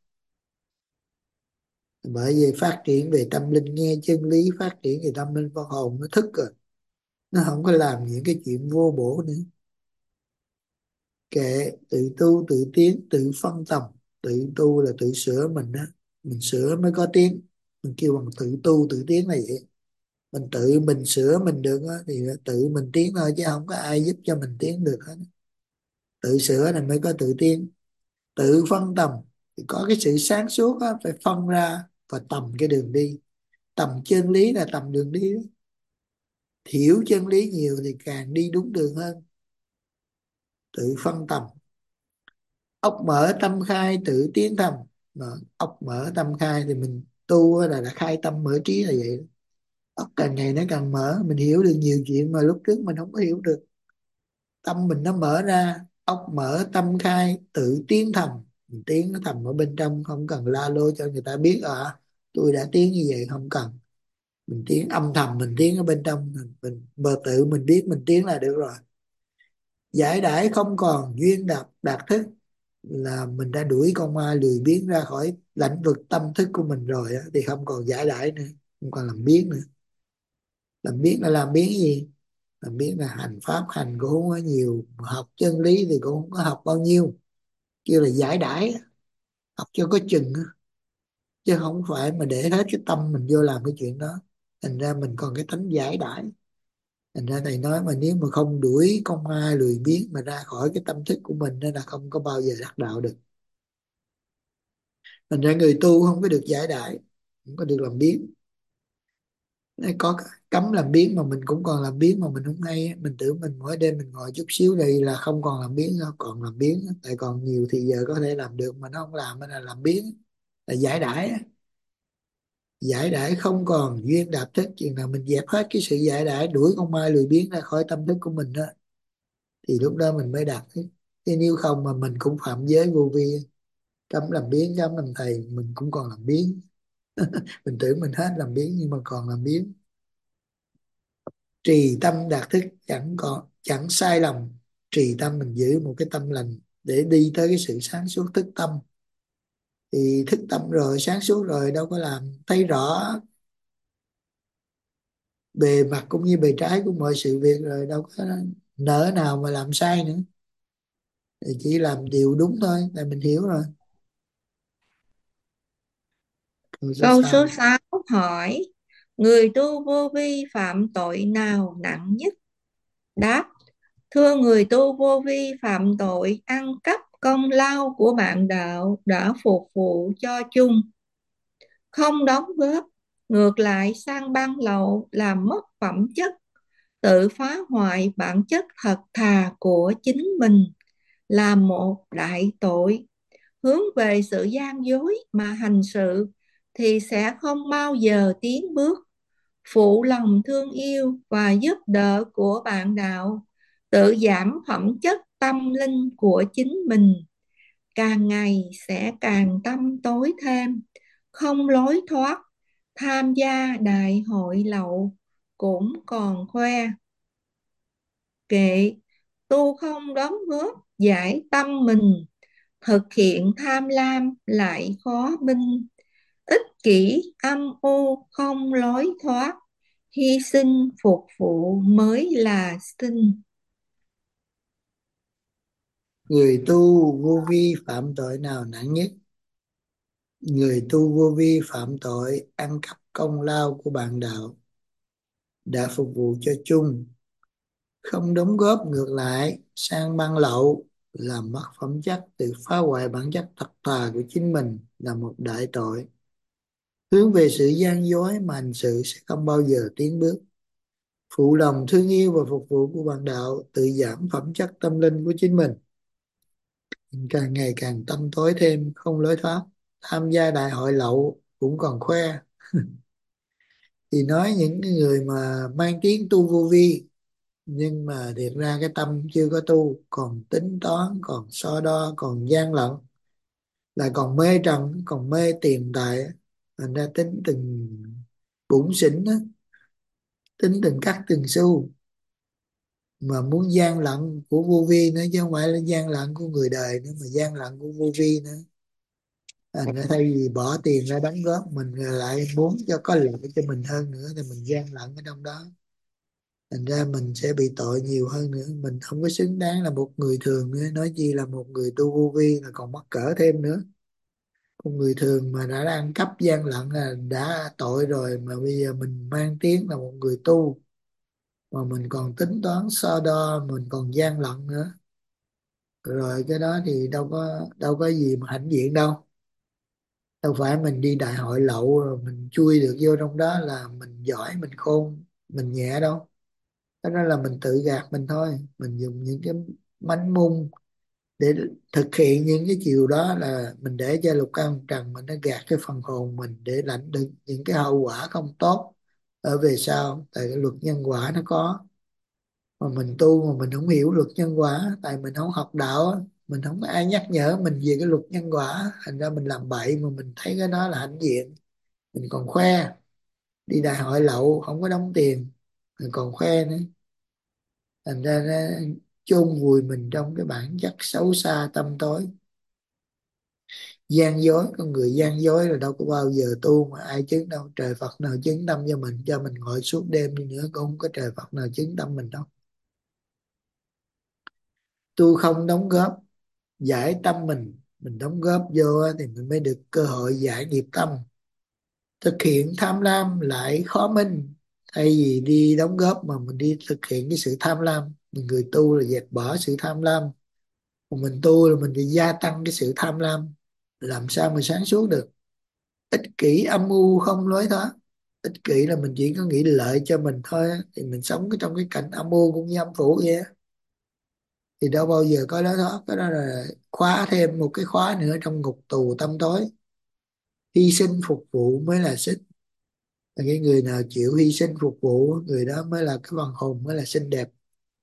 Bởi vì phát triển về tâm linh, nghe chân lý phát triển về tâm linh, phần hồn nó thức rồi, nó không có làm những cái chuyện vô bổ nữa. Kệ tự tu tự tiến tự phân tầm. Tự tu là tự sửa mình đó, mình sửa mới có tiến, mình kêu bằng tự tu tự tiến là vậy. Mình tự mình sửa mình được á, thì tự mình tiến thôi chứ không có ai giúp cho mình tiến được hết. Tự sửa là mới có tự tiến. Tự phân tầm thì có cái sự sáng suốt á, phải phân ra và tầm cái đường đi. Tầm chân lý là tầm đường đi đó. Hiểu chân lý nhiều thì càng đi đúng đường hơn. Tự phân tầm. Ốc mở tâm khai tự tiến thầm. Mà ốc mở tâm khai thì mình tu á là đã khai tâm mở trí là vậy đó. Ốc càng ngày nó càng mở, mình hiểu được nhiều chuyện mà lúc trước mình không có hiểu được. Tâm mình nó mở ra, ốc mở tâm khai tự tiến thầm. Mình tiến nó thầm ở bên trong, không cần la lô cho người ta biết tôi đã tiến như vậy, không cần. Mình tiến âm thầm, mình tiến ở bên trong mình bờ tự mình biết mình tiến là được rồi. Giải đãi không còn duyên đạt thức, là mình đã đuổi con ma lười biếng ra khỏi lãnh vực tâm thức của mình rồi á, thì không còn giải đãi nữa, không còn làm biếng nữa. Làm biếng là làm biếng gì? Làm biếng là hành pháp hành cũng không có nhiều, mà học chân lý thì cũng không có học bao nhiêu, kêu là giải đãi á, học cho có chừng á, chứ không phải mà để hết cái tâm mình vô làm cái chuyện đó. Thành ra mình còn cái tánh giải đãi. Thành ra thầy nói mà nếu mà không đuổi con ma lười biếng mà ra khỏi cái tâm thức của mình, nên là không có bao giờ đắc đạo được. Thành ra người tu không có được giải đãi, không có được làm biếng. có cấm làm biếng mà mình cũng còn làm biếng mà mình không hay á. Mình tưởng mình mỗi đêm mình ngồi chút xíu đây là không còn làm biếng đâu, còn làm biếng á. Tại còn nhiều thì giờ có thể làm được mà nó không làm, nên là làm biếng, là giải đãi á. Giải đãi không còn duyên đạp thức, chừng nào mình dẹp hết cái sự giải đãi, đuổi con ma lười biếng ra khỏi tâm thức của mình đó, thì lúc đó mình mới đạt thức. Chứ nếu không mà mình cũng phạm giới vô vi, cấm làm biếng cấm làm thầy, mình cũng còn làm biếng. Mình tưởng mình hết làm biếng nhưng mà còn làm biếng. Trì tâm đạt thức chẳng sai lầm. Trì tâm, mình giữ một cái tâm lành để đi tới cái sự sáng suốt thức tâm. Thì thức tâm rồi, sáng suốt rồi, đâu có làm thấy rõ bề mặt cũng như bề trái của mọi sự việc, rồi đâu có nỡ nào mà làm sai nữa. Thì chỉ làm điều đúng thôi, tại mình hiểu rồi. Rồi sẽ Câu số sao? 6 hỏi: người tu vô vi phạm tội nào nặng nhất? Đáp: thưa người tu vô vi phạm tội ăn cắp công lao của bạn đạo đã phục vụ cho chung, không đóng góp, ngược lại sang ban lậu, làm mất phẩm chất, tự phá hoại bản chất thật thà của chính mình, là một đại tội. Hướng về sự gian dối mà hành sự thì sẽ không bao giờ tiến bước. Phụ lòng thương yêu và giúp đỡ của bạn đạo, tự giảm phẩm chất tâm linh của chính mình, càng ngày sẽ càng tăm tối thêm, không lối thoát. Tham gia đại hội lậu cũng còn khoe, kệ tu không đóng góp giải tâm mình, thực hiện tham lam lại khó minh, ích kỷ âm u không lối thoát, hy sinh phục vụ mới là sinh. Người tu vô vi phạm tội nào nặng nhất? Người tu vô vi phạm tội ăn cắp công lao của bạn đạo đã phục vụ cho chung, không đóng góp, ngược lại sang ban lậu, làm mất phẩm chất, tự phá hoại bản chất thật thà của chính mình, là một đại tội. Hướng về sự gian dối mà hành sự sẽ không bao giờ tiến bước. Phụ lòng thương yêu và phục vụ của bạn đạo, tự giảm phẩm chất tâm linh của chính mình, càng ngày càng tâm tối thêm, không lối thoát. Tham gia đại hội lậu cũng còn khoe. Thì nói những cái người mà mang tiếng tu vô vi, nhưng mà thiệt ra cái tâm chưa có tu, còn tính toán, còn so đo, còn gian lận, là còn mê trần, còn mê tiền tài á. Thành ra tính từng bủn xỉn á, tính từng cắt từng xu, mà muốn gian lận của vô vi nữa, chứ không phải là gian lận của người đời nữa, mà gian lận của vô vi nữa. Thành ra thay vì bỏ tiền ra đóng góp, mình lại muốn cho có lợi cho mình hơn nữa, thì mình gian lận ở trong đó. Thành ra mình sẽ bị tội nhiều hơn nữa, mình không có xứng đáng là một người thường nữa, nói chi là một người tu vô vi, là còn mắc cỡ thêm nữa. Một người thường mà đã ăn cắp gian lận là đã tội rồi, mà bây giờ mình mang tiếng là một người tu, mà mình còn tính toán so đo, mình còn gian lận nữa, rồi cái đó thì đâu có gì mà hãnh diện đâu. Đâu phải mình đi đại hội lậu rồi mình chui được vô trong đó là mình giỏi, mình khôn, mình nhẹ đâu. Đó là mình tự gạt mình thôi, mình dùng những cái mánh mung để thực hiện những cái chiều đó, là mình để cho lục căn trần mình nó gạt cái phần hồn mình, để lãnh được những cái hậu quả không tốt ở về sau. Tại cái luật nhân quả nó có, mà mình tu mà mình không hiểu luật nhân quả, tại mình không học đạo á, mình không có ai nhắc nhở mình về cái luật nhân quả, thành ra mình làm bậy mà mình thấy cái đó là hãnh diện, mình còn khoe. Đi đại hội lậu không có đóng tiền mình còn khoe nữa, thành ra nó chôn vùi mình trong cái bản chất xấu xa tâm tối. Gian dối, con người gian dối là đâu có bao giờ tu mà ai chứng đâu. Trời Phật nào chứng tâm cho mình ngồi suốt đêm đi nữa cũng không có trời Phật nào chứng tâm mình đâu. Tu không đóng góp giải tâm mình đóng góp vô á thì mình mới được cơ hội giải nghiệp tâm. Thực hiện tham lam lại khó minh, thay vì đi đóng góp mà mình đi thực hiện cái sự tham lam. Mình người tu là dẹp bỏ sự tham lam, còn mình tu là mình phải gia tăng cái sự tham lam, làm sao mà sáng suốt được. Ích kỷ âm u không lối thoát, ích kỷ là mình chỉ có nghĩ lợi cho mình thôi á, thì mình sống trong cái cảnh âm u cũng như âm phủ vậy á. Thì đâu bao giờ có lối thoát, cái đó là khóa thêm một cái khóa nữa trong ngục tù tăm tối. Hy sinh phục vụ mới là xích, là cái người nào chịu hy sinh phục vụ, người đó mới là cái phần hồn, mới là xinh đẹp.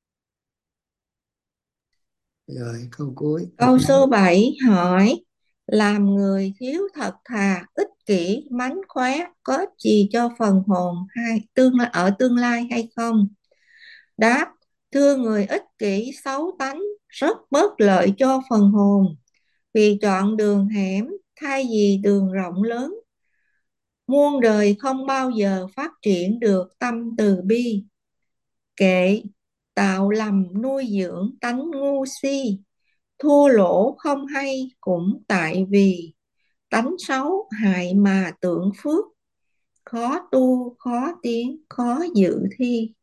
Rồi câu cuối. Câu số 7 hỏi: làm người thiếu thật thà, ích kỷ, mánh khóe có gì cho phần hồn hay tương lai hay không? Đáp: thưa người ích kỷ xấu tánh, rất bất lợi cho phần hồn, vì chọn đường hẻm thay vì đường rộng lớn. Muôn đời không bao giờ phát triển được tâm từ bi. Kệ tạo lầm nuôi dưỡng tánh ngu si, thua lỗ không hay cũng tại vì tánh xấu hại mà tưởng phước, khó tu khó tiến khó dự thi.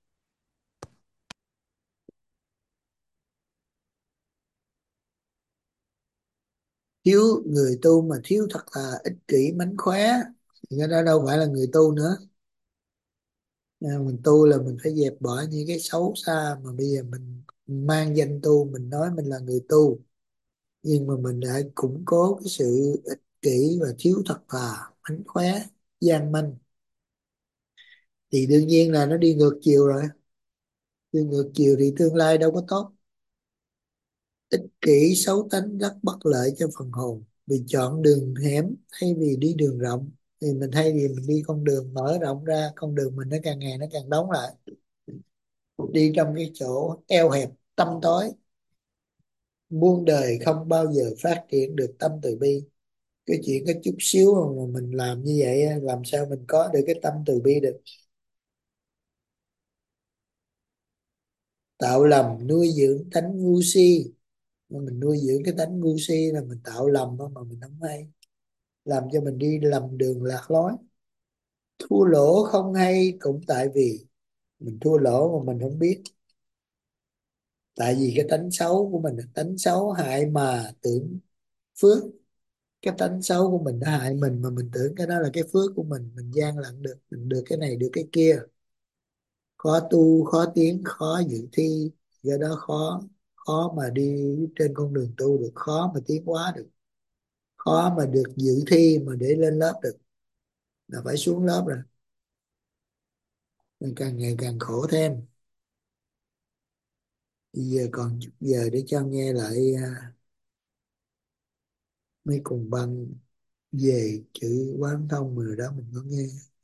Thiếu người tu mà thiếu thật là ích kỷ mánh khóe thì cái đó đâu phải là người tu nữa. Mình tu là mình phải dẹp bỏ những cái xấu xa, mà bây giờ mình mang danh tu, mình nói mình là người tu, nhưng mà mình đã củng cố cái sự ích kỷ và thiếu thật thà, mánh khóe, gian manh, thì đương nhiên là nó đi ngược chiều rồi. Đi ngược chiều thì tương lai đâu có tốt. Ích kỷ xấu tánh rất bất lợi cho phần hồn, vì chọn đường hẻm thay vì đi đường rộng. Thì mình thay vì mình đi con đường mở rộng ra, con đường mình nó càng ngày nó càng đóng lại, đi trong cái chỗ eo hẹp tăm tối. Muôn đời không bao giờ phát triển được tâm từ bi. Cái chuyện có chút xíu mà mình làm như vậy á, làm sao mình có được cái tâm từ bi được. Tạo lầm nuôi dưỡng tánh ngu si, mà mình nuôi dưỡng cái tánh ngu si là mình tạo lầm đó mà mình không hay, làm cho mình đi lầm đường lạc lối. Thua lỗ không hay cũng tại vì mình thua lỗ mà mình không biết. Tại vì cái tánh xấu của mình là tánh xấu hại mà tưởng phước. Cái tánh xấu của mình đã hại mình mà mình tưởng cái đó là cái phước của mình gian lận được, mình được cái này được cái kia. Khó tu khó tiến khó dự thi, do đó khó khó mà đi trên con đường tu được, khó mà tiến hóa được, khó mà được dự thi mà để lên lớp được, là phải xuống lớp rồi. Nên càng ngày càng khổ thêm. Bây giờ còn chút giờ để cho nghe lại mấy cùng băng về chữ quán thông rồi đó, mình có nghe.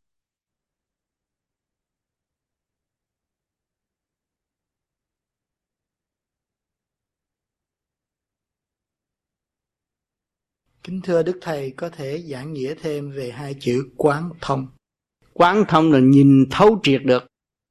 Kính thưa Đức Thầy, có thể giảng nghĩa thêm về hai chữ quán thông. Quán thông là nhìn thấu triệt được.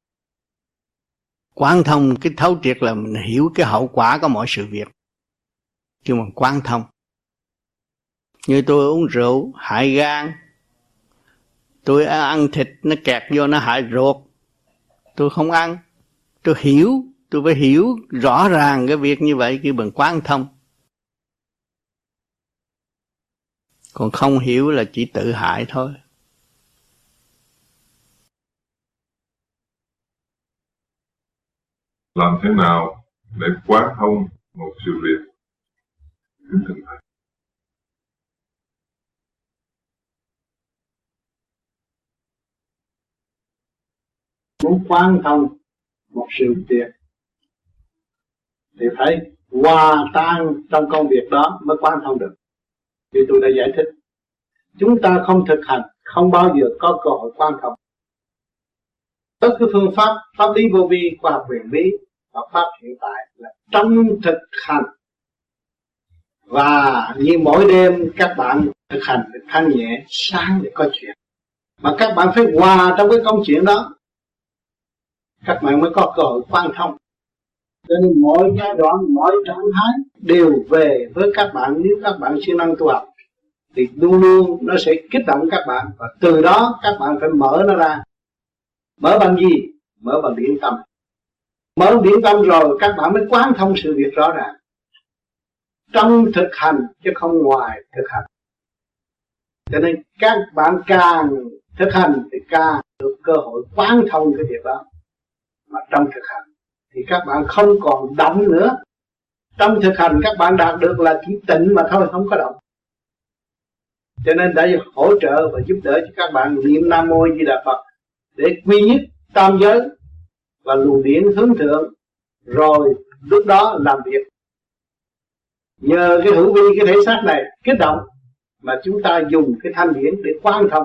Quán thông, cái thấu triệt là mình hiểu cái hậu quả của mọi sự việc, chứ mà quán thông. Như tôi uống rượu hại gan, tôi ăn thịt nó kẹt vô nó hại ruột, tôi không ăn. Tôi hiểu, tôi phải hiểu rõ ràng cái việc như vậy kêu bằng quán thông. Còn không hiểu là chỉ tự hại thôi. Làm thế nào để quán thông một sự việc? Kính thưa Thầy. Muốn quán thông một sự việc thì phải hòa tan trong công việc đó mới quán thông được. Vì tôi đã giải thích, chúng ta không thực hành không bao giờ có cơ hội quán thông. Tất cái phương pháp, pháp lý vô vi, khoa học huyền bí, và pháp hiện tại là trong thực hành. Và như mỗi đêm các bạn thực hành để thanh nhẹ, sáng để có chuyện. Mà các bạn phải hòa trong cái công chuyện đó, các bạn mới có cơ hội quan thông. Cho nên mỗi giai đoạn, mỗi trạng thái đều về với các bạn. Nếu các bạn siêng năng tu học thì luôn luôn nó sẽ kích động các bạn, và từ đó các bạn phải mở nó ra. Mở bằng gì? Mở bằng điển tâm. Mở điển tâm rồi các bạn mới quán thông sự việc rõ ràng. Trong thực hành chứ không ngoài thực hành. Cho nên các bạn càng Thực hành thì càng được cơ hội quán thông cái việc đó. Mà trong thực hành thì các bạn không còn động nữa. Trong thực hành các bạn đạt được là chỉ tịnh mà thôi, không có động. Cho nên đã hỗ trợ và giúp đỡ cho các bạn niệm Nam Mô Di Đà Phật để quy nhất tam giới và luồng điển hướng thượng, rồi lúc đó làm việc. Nhờ cái hữu vi cái thể xác này kích động mà chúng ta dùng cái thanh điển để quan thông.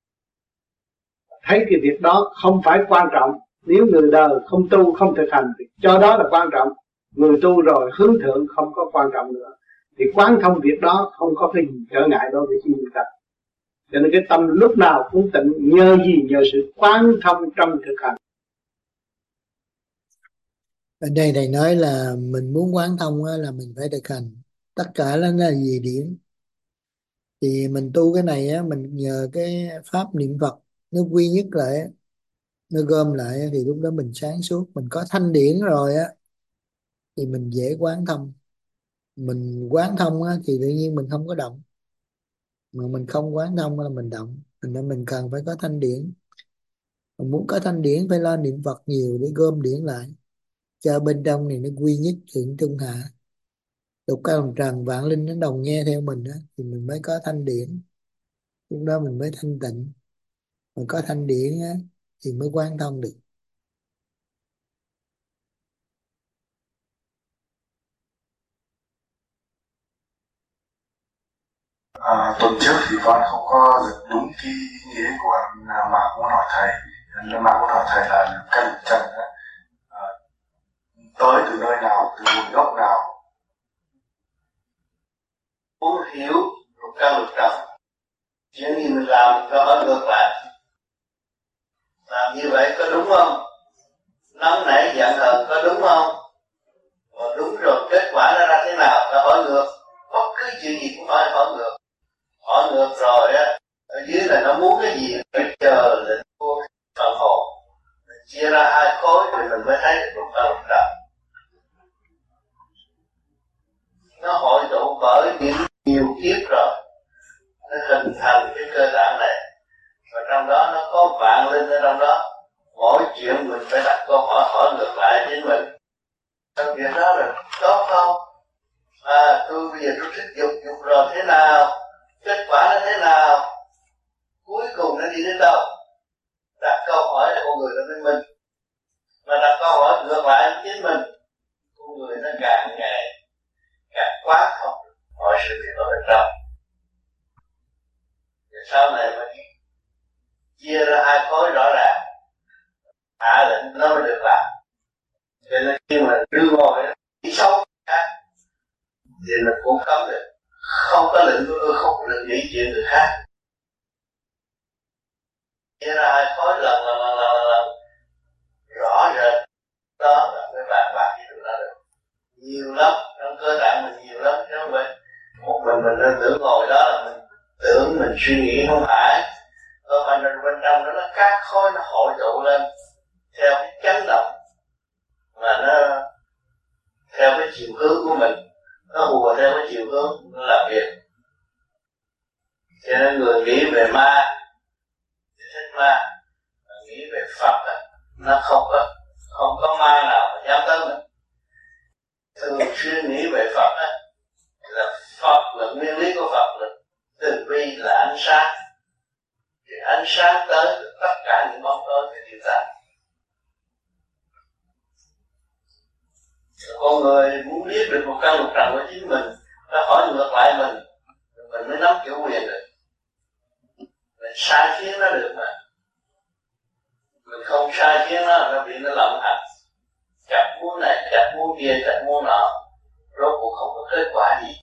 Thấy cái việc đó không phải quan trọng. Nếu người đời không tu không thực hành thì cho đó là quan trọng. Người tu rồi hướng thượng không có quan trọng nữa. Thì quán thông việc đó không có cái gì trở ngại đối với chúng ta. Cho nên cái tâm lúc nào cũng tịnh. Nhờ gì? Nhờ sự quán thông trong thực hành. Ở đây thầy nói là mình muốn quán thông là mình phải thực hành. Tất cả nó là vì điển. Thì mình tu cái này mình nhờ cái pháp niệm Phật nó quy nhất lại, nó gom lại thì lúc đó mình sáng suốt, mình có thanh điển rồi thì mình dễ quán thông. Mình quán thông thì tự nhiên mình không có động, mà mình không quán thông là mình động. Nên mình cần phải có thanh điển. Mình muốn có thanh điển phải lo niệm Phật nhiều để gom điển lại cho bên trong này nó quy nhất thiện trung hạ, lục ca đồng trần vạn linh nó đồng nghe theo mình thì mình mới có thanh điển. Lúc đó mình mới thanh tịnh. Mình có thanh điển thì mới quán thông được. Tuần trước thì con không có được đúng cái ý nghĩa của mạng muốn hỏi thầy. Mạng muốn hỏi thầy là căn lục trần tới từ nơi nào, từ nguồn gốc nào. Muốn hiểu lục căn lục trần, chuyện gì mình làm cho nó ngược lại. Làm như vậy có đúng không? Nóng nảy giận hờn có đúng không? Đúng rồi, kết quả nó ra thế nào? Ta hỏi ngược. Bất cứ chuyện gì cũng phải hỏi ngược. Hỏi ngược rồi ở dưới là nó muốn cái gì? Phải chờ lệnh của phần hồn. Mình chia ra hai khối thì mình mới thấy được lục căn lục trần. Nó hội tụ bởi những nhiều kiếp rồi, nó hình thành cái cơ tạng này, và trong đó nó có vạn linh ở trong đó. Mỗi chuyện mình phải đặt câu hỏi, hỏi ngược lại chính mình. Trong việc đó là tốt không? Tôi bây giờ tôi thích dục rồi thế nào? Kết quả nó thế nào? Cuối cùng nó đi đến đâu? Đặt câu hỏi là con người nó với mình, mà đặt câu hỏi ngược lại chính mình, con người nó càng ngày càng quá không mọi sự việc ở bên trong. Rồi sau này mình chia ra hai khối rõ ràng, hạ lệnh nó mới được làm. Cho nên khi mà đưa ngồi đi sâu khác thì mình cũng cấm được. Không có lệnh của tôi, không có lệnh nghĩ chuyện người khác. Chia ra hai khối lần rõ rệt, đó là mới bàn bạc gì được đó được. Nhiều lắm, trong cơ tạng mình nhiều lắm, chứ không phải một mình nên tưởng ngồi đó là mình tưởng mình suy nghĩ, không phải. Mà bên trong đó nó các khối nó hội tụ lên theo cái chấn động mà nó theo cái chiều hướng của mình, nó hùa theo cái chiều hướng nó làm việc. Cho nên người nghĩ về ma thì thích ma, mà nghĩ về Phật nó không có ma nào mà dám tới mình. Thường xuyên nghĩ về Phật là Phật là nguyên lý của Phật là từ bi là ánh sáng, thì ánh sáng tới được tất cả những bóng tối phải tiêu tan. Con người muốn biết được một căn lục trần của chính mình, nó hỏi ngược lại mình mới nắm chủ quyền được. Mình sai khiến nó được mà, mình không sai khiến nó bị nó lộng hành, chặt muốn này, chặt muốn kia, chặt muốn nọ, rốt cuộc không có kết quả gì.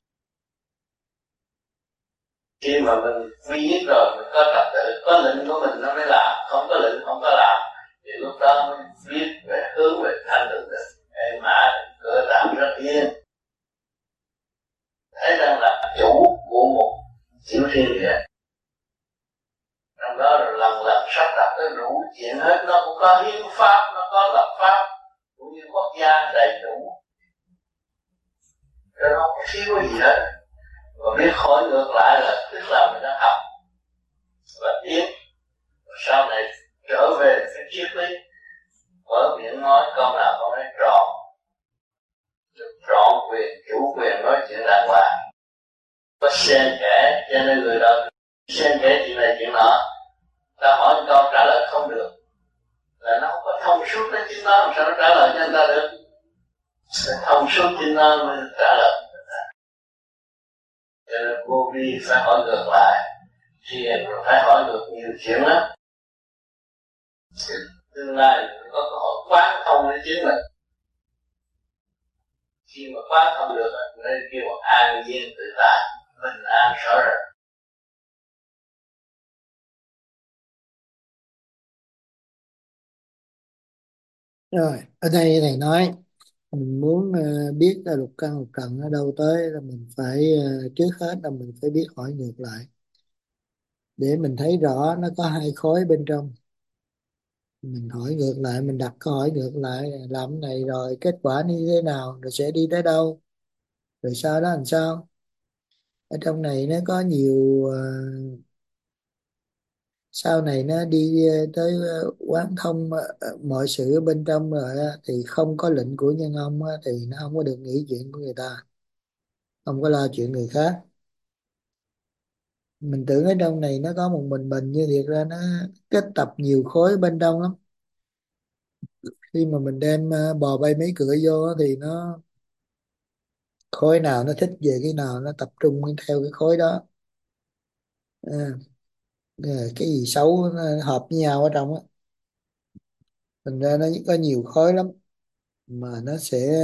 Khi mà mình quy nhất rồi, mình có trật tự, có lệnh của mình nó mới làm, không có lệnh không có làm, thì lúc đó mới biết về hướng về thanh tịnh được. Ê mà cơ tạng rất yên, thấy rằng là chủ của một tiểu thiên địa. Trong đó rồi lần lần sắp đặt tới đủ chuyện hết, nó cũng có hiến pháp, nó có lập pháp, cũng như quốc gia đầy đủ, cho nó không thiếu cái gì hết. Và biết hỏi ngược lại là tức là mình đã học và tiến, sau này trở về cái triết lý, mở miệng nói câu nào cũng nói tròn, được trọn quyền, chủ quyền nói chuyện đàng hoàng, có xen kẽ, cho nên người đó xen kẽ chuyện này chuyện nọ, ta hỏi một câu trả lời không được, là nó không có thông suốt đến chính nó, làm sao nó trả lời cho người ta được? Thông suốt chính nó mới trả lời. Cho nên vô vi phải hỏi ngược lại, thiền phải hỏi ngược nhiều chuyện lắm. Tương lai có cơ hội quán thông đến chính mình. Khi mà quán thông được nên kêu an nhiên tự tại, bình an rõ rệt. Rồi ở đây thầy nói mình muốn biết lục căn lục trần ở đâu tới là mình phải trước hết là mình phải biết hỏi ngược lại để mình thấy rõ nó có hai khối bên trong. Mình hỏi ngược lại, mình đặt câu hỏi ngược lại, làm cái này rồi kết quả như thế nào, rồi sẽ đi tới đâu, rồi sau đó làm sao. Ở trong này nó có nhiều sau này nó đi tới quán thông mọi sự ở bên trong rồi á, thì không có lệnh của nhân ông á, thì nó không có được nghĩ chuyện của người ta, không có lo chuyện người khác. Mình tưởng ở trong này nó có một mình, như thiệt ra nó kết tập nhiều khối bên trong lắm. Khi mà mình đem bò bay mấy cửa vô á, thì nó khối nào nó thích về cái nào nó tập trung theo cái khối đó. À, cái gì xấu nó hợp với nhau ở trong á, thành ra nó có nhiều khối lắm, mà nó sẽ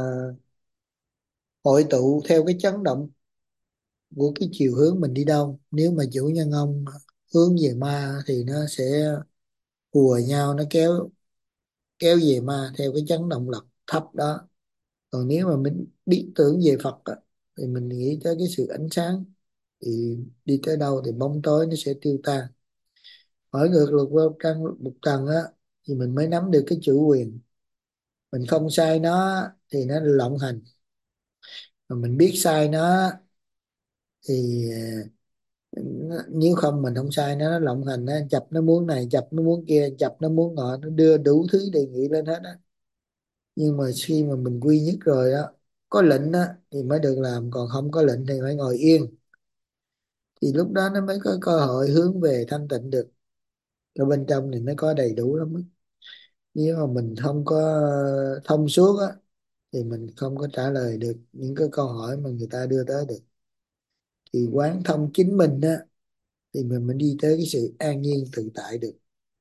hội tụ theo cái chấn động của cái chiều hướng mình đi đâu. Nếu mà chủ nhân ông hướng về ma thì nó sẽ hùa nhau, nó kéo kéo về ma theo cái chấn động lực thấp đó. Còn nếu mà mình biết tưởng về Phật á, thì mình nghĩ tới cái sự ánh sáng, thì đi tới đâu thì bóng tối nó sẽ tiêu tan. Hỏi ngược lục vô căn một tầng á, thì mình mới nắm được cái chủ quyền. Mình không sai nó thì nó lộng hành, mà mình biết sai nó thì nếu không mình không sai nó lộng hành, nó chập nó muốn này, chập nó muốn kia, chập nó muốn nọ, nó đưa đủ thứ đề nghị lên hết á. Nhưng mà khi mà mình quy nhất rồi đó, có lệnh á thì mới được làm, còn không có lệnh thì phải ngồi yên, thì lúc đó nó mới có cơ hội hướng về thanh tịnh được. Ở bên trong thì nó có đầy đủ lắm á. Nếu mà mình không có thông suốt á thì mình không có trả lời được những cái câu hỏi mà người ta đưa tới được. Thì quán thông chính mình á thì mình mới đi tới cái sự an nhiên tự tại được.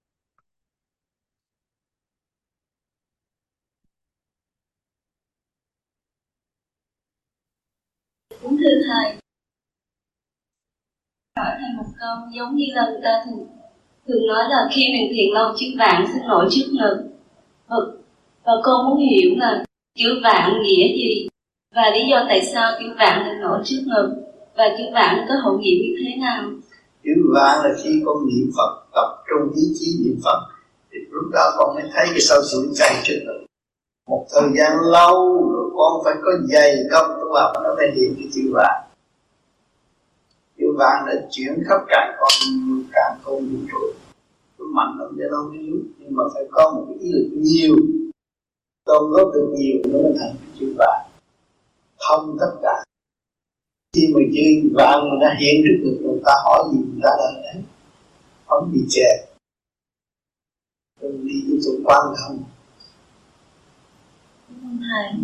Cũng thưa thầy, hỏi thầy một câu, giống như là người ta thường nói là khi mình thiền lâu chữ vạn sinh nổi trước ngực, và con muốn hiểu là chữ vạn nghĩa gì, và lý do tại sao chữ vạn lại nổi trước ngực, và chữ vạn có hậu nghĩa như thế nào. Chữ vạn là khi con niệm Phật, tập trung ý chí niệm Phật, thì lúc đó con mới thấy cái sâu chuỗi chạy trước ngực. Một thời gian lâu rồi con phải có dày công tu học nó mới hiện cái chữ vạn. Chữ vạn đã chuyển khắp cả con vũ trụ. Nó mạnh lắm để nó không biết, nhưng mà phải có một cái ý lực nhiều, gom góp được nhiều nó mới thành cái chữ vạn, thông tất cả. Khi mà chữ vạn mà nó hiện trước được, người ta hỏi gì người ta là đấy, không bị chè. Rồi đi cái chỗ quan thông. Thầy.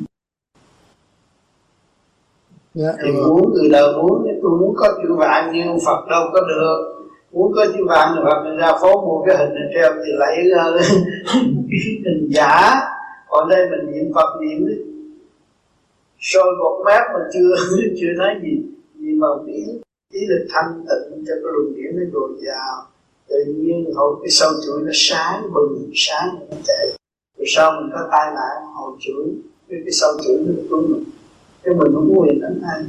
Dạ, Thì muốn từ đầu muốn, tôi muốn có chữ vạn nhưng Phật đâu có được. Muốn có chữ vạn thì Phật mình ra phố mua cái hình này treo thì lấy hình giả. Còn đây mình niệm Phật niệm sôi một mát mà chưa nói gì. Nhưng mà ý là thanh tịnh cho cái luồng điển nó dồi dào. Tự nhiên hồi cái sâu chuỗi nó sáng bừng, sáng nó chạy. Rồi sau mình có tai nạn hồi chuỗi, cái sâu chuỗi nó tuôn mình. Chứ mình không có quyền đánh ai.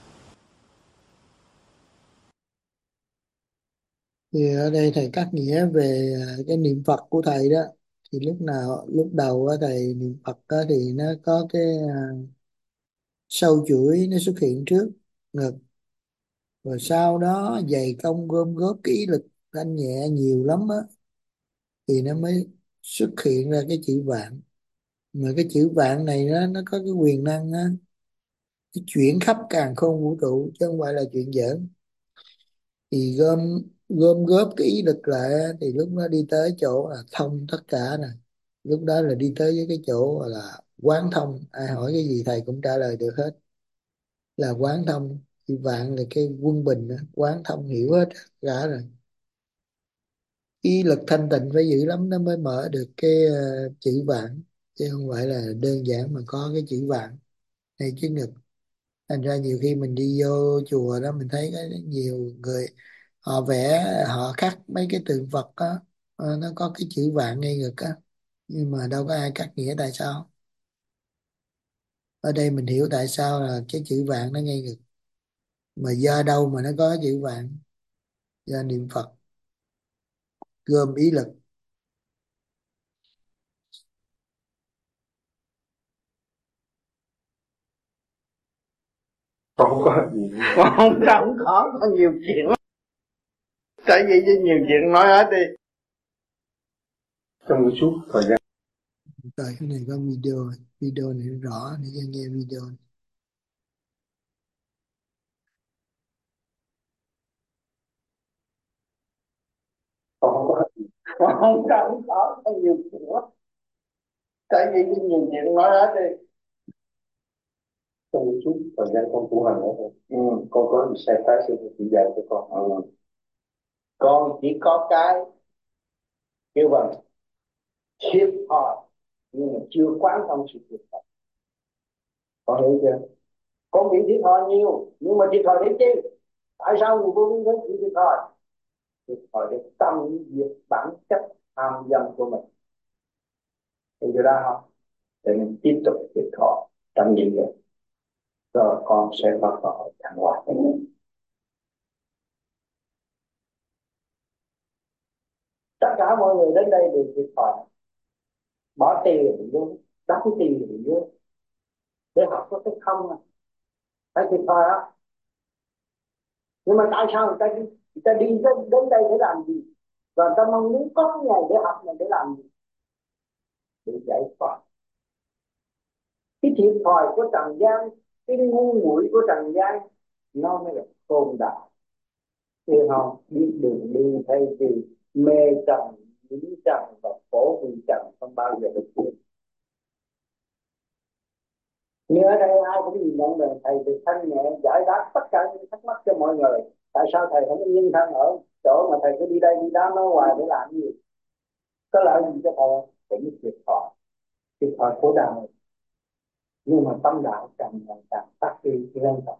thì ở đây thầy cắt nghĩa về cái niệm Phật của thầy đó. Thì lúc đầu á, thầy niệm Phật á, thì nó có cái sâu chuỗi nó xuất hiện trước ngực, rồi sau đó dày công gom góp cái ý lực thanh nhẹ nhiều lắm á thì nó mới xuất hiện ra cái chữ vạn. Mà cái chữ vạn này nó có cái quyền năng á, cái chuyển khắp càn khôn vũ trụ chứ không phải là chuyện giỡn. Thì gom gom góp cái ý lực lại á, thì lúc nó đi tới chỗ là thông tất cả nè. Lúc đó là đi tới với cái chỗ gọi là quán thông, ai hỏi cái gì thầy cũng trả lời được hết, là quán thông. Thì vạn là cái quân bình á, quán thông hiểu hết cả rồi. Ý lực thanh tịnh phải dữ lắm nó mới mở được cái chữ vạn, chứ không phải là đơn giản mà có cái chữ vạn hay chữ nghịch. Thành ra nhiều khi mình đi vô chùa đó mình thấy cái nhiều người họ vẽ, họ khắc mấy cái tượng Phật á, nó có cái chữ vạn ngay ngực á, nhưng mà đâu có ai cắt nghĩa tại sao. Ở đây mình hiểu tại sao là cái chữ vạn nó ngay ngực, mà do đâu mà nó có chữ vạn? Do niệm Phật gom ý lực. Con không có gì. Con không có nhiều chuyện lắm. Tại vì nhiều chuyện nói hết đi. Trong một chút thời gian. Rồi cái này có video, video này rõ để cho nghe video. Con không có gì. Con không có nhiều chuyện lắm. Tại vì nhiều chuyện nói hết đi. Trong một chút thời gian con tu hành nữa thôi. Con có một sai trái sự chỉ dạy cho con. Con chỉ có cái kêu bằng thiệt thòi, nhưng mà chưa quán thông sự thiệt thòi. Con hiểu chưa? Con bị thiệt thòi nhiều, nhưng mà thiệt thòi để chi? Tại sao người vô vi đến thiệt thòi? Thiệt thòi để tâm diệt bản chất tham dâm của mình. Hiểu chưa đó không? Để mình tiếp tục thiệt thòi trong gì vậy? Rồi con sẽ có cơ hội thăng hoa. Tất cả mọi người đến đây đều thiệt thòi, bỏ tiền vô, đóng tiền vô để học có cái không à, phải thiệt thòi á. Nhưng mà tại sao người ta đi đến đây để làm gì? Và người ta mong muốn có cái ngày để học này để làm gì? Để giải thoát cái thiệt thòi của trần gian, cái ngu muội của trần gian, nó mới là tôn đạo. Hiểu không? Biết đường đi thay vì mê trần, nghĩ trần và khổ vì trần không bao giờ được biết. Nhưng ở đây ai cũng nhìn nhận là thầy được thanh nhẹ giải đáp tất cả những thắc mắc cho mọi người. Tại sao thầy không yên thân ở chỗ mà thầy cứ đi đây đi đó nói hoài để làm gì? Có lợi gì cho thầy? Cũng thiệt thòi khổ đau. Nhưng mà tâm đạo càng ngày càng phát huy lên trọng.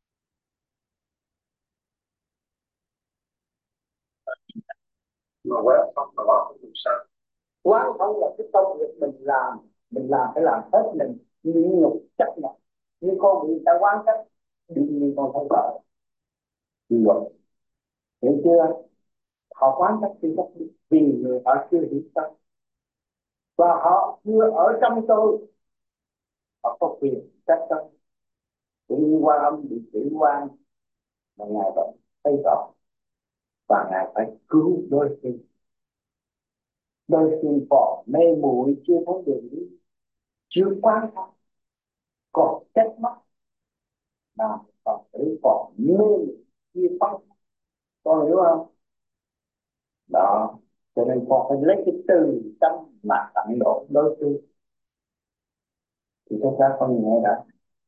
Mà quán thông là đó cũng sao? Quán thông là cái công việc mình làm phải làm hết mình, như nhục chấp nhận. Như con bị ta quán trách, đương nhiên con phải vợ. Như vậy, hiểu chưa? Họ quán trách thì rất vì người họ chưa hiểu tâm. Và họ chưa ở trong tôi, họ có quyền trách tôi. Cũng như Quan Âm bị tử quan mà Ngài vẫn thấy rõ. Và Ngài phải cứu đôi khi còn mê muội chưa thấy đường đi, chưa quán thông, còn trách móc là còn tử còn mê muội chưa phân. Con hiểu không? Đó, cho nên con phải lấy cái từ tâm mà tận độ đối phương thì chúng ta không nhẹ đã.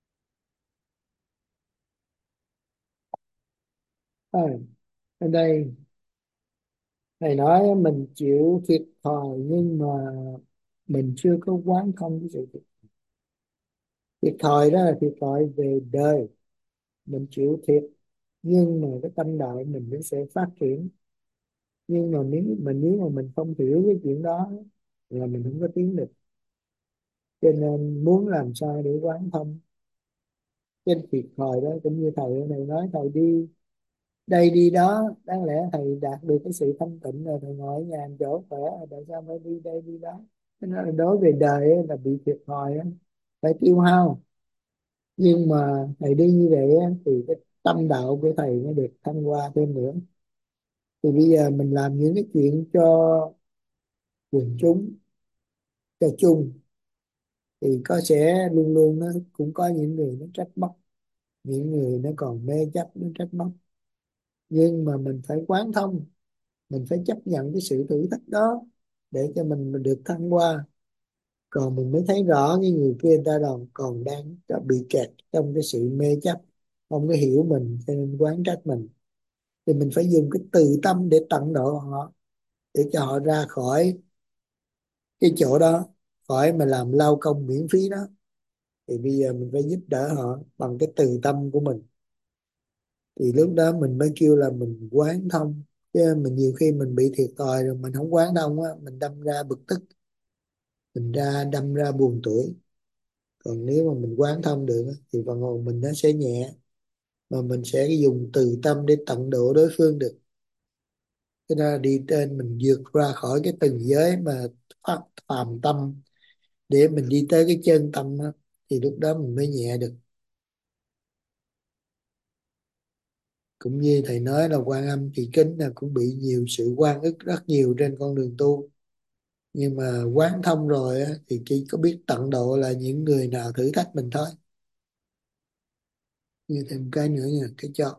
Ở đây thầy nói mình chịu thiệt thòi nhưng mà mình chưa có quán thông cái sự thiệt thòi. Đó là thiệt thòi về đời, mình chịu thiệt nhưng mà cái tâm đạo mình nó sẽ phát triển. Nhưng mà nếu mà mình không hiểu cái chuyện đó là mình không có tiến được. Cho nên muốn làm sao để quán thông trên thiệt thòi đó, cũng như thầy này nói thầy đi đây đi đó, đáng lẽ thầy đạt được cái sự thanh tịnh rồi thầy ngồi ở nhà chỗ khỏe, tại sao phải đi đây đi đó? Cái đó là đối về đời ấy, là bị thiệt thòi á, phải tiêu hao. Nhưng mà thầy đi như vậy á, thì cái tâm đạo của thầy nó được thăng hoa thêm nữa. Thì bây giờ mình làm những cái chuyện cho quần chúng, cho chung, thì sẽ luôn luôn nó cũng có những người nó trách móc, những người nó còn mê chấp nó trách móc. Nhưng mà mình phải quán thông, mình phải chấp nhận cái sự thử thách đó để cho mình được thăng hoa. Còn mình mới thấy rõ cái người kia người ta còn đang bị kẹt trong cái sự mê chấp, không có hiểu mình cho nên quán trách mình. Thì mình phải dùng cái từ tâm để tận độ họ, để cho họ ra khỏi cái chỗ đó, khỏi mà làm lao công miễn phí đó. Thì bây giờ mình phải giúp đỡ họ bằng cái từ tâm của mình. Thì lúc đó mình mới kêu là mình quán thông. Chứ mình nhiều khi mình bị thiệt thòi rồi mình không quán thông á, mình đâm ra bực tức, mình đâm ra buồn tuổi. Còn nếu mà mình quán thông được á, thì phần hồn mình nó sẽ nhẹ, mà mình sẽ dùng từ tâm để tận độ đối phương được. Cho nên là đi trên mình vượt ra khỏi cái từng giới mà phàm tâm, để mình đi tới cái chân tâm đó, thì lúc đó mình mới nhẹ được. Cũng như thầy nói là Quan Âm Thị Kính là cũng bị nhiều sự oan ức rất nhiều trên con đường tu. Nhưng mà quán thông rồi á, thì chỉ có biết tận độ là những người nào thử thách mình thôi. Như thêm cái nữa nha, cái cho.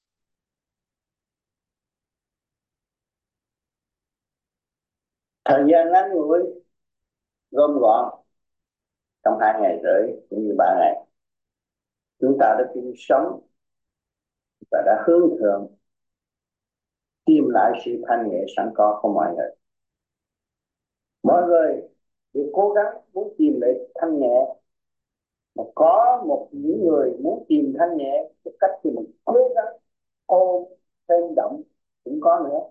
Thời gian ngắn ngủi gom gọn trong 2 ngày rưỡi cũng như 3 ngày, chúng ta đã tìm sống và đã hướng thượng tìm lại sự thanh nhẹ sẵn có của mọi người. Mọi người đều cố gắng muốn tìm lại thanh nhẹ, mà có những người muốn tìm thanh nhẹ cái cách thì mình cố gắng ôm thêm động cũng có nữa.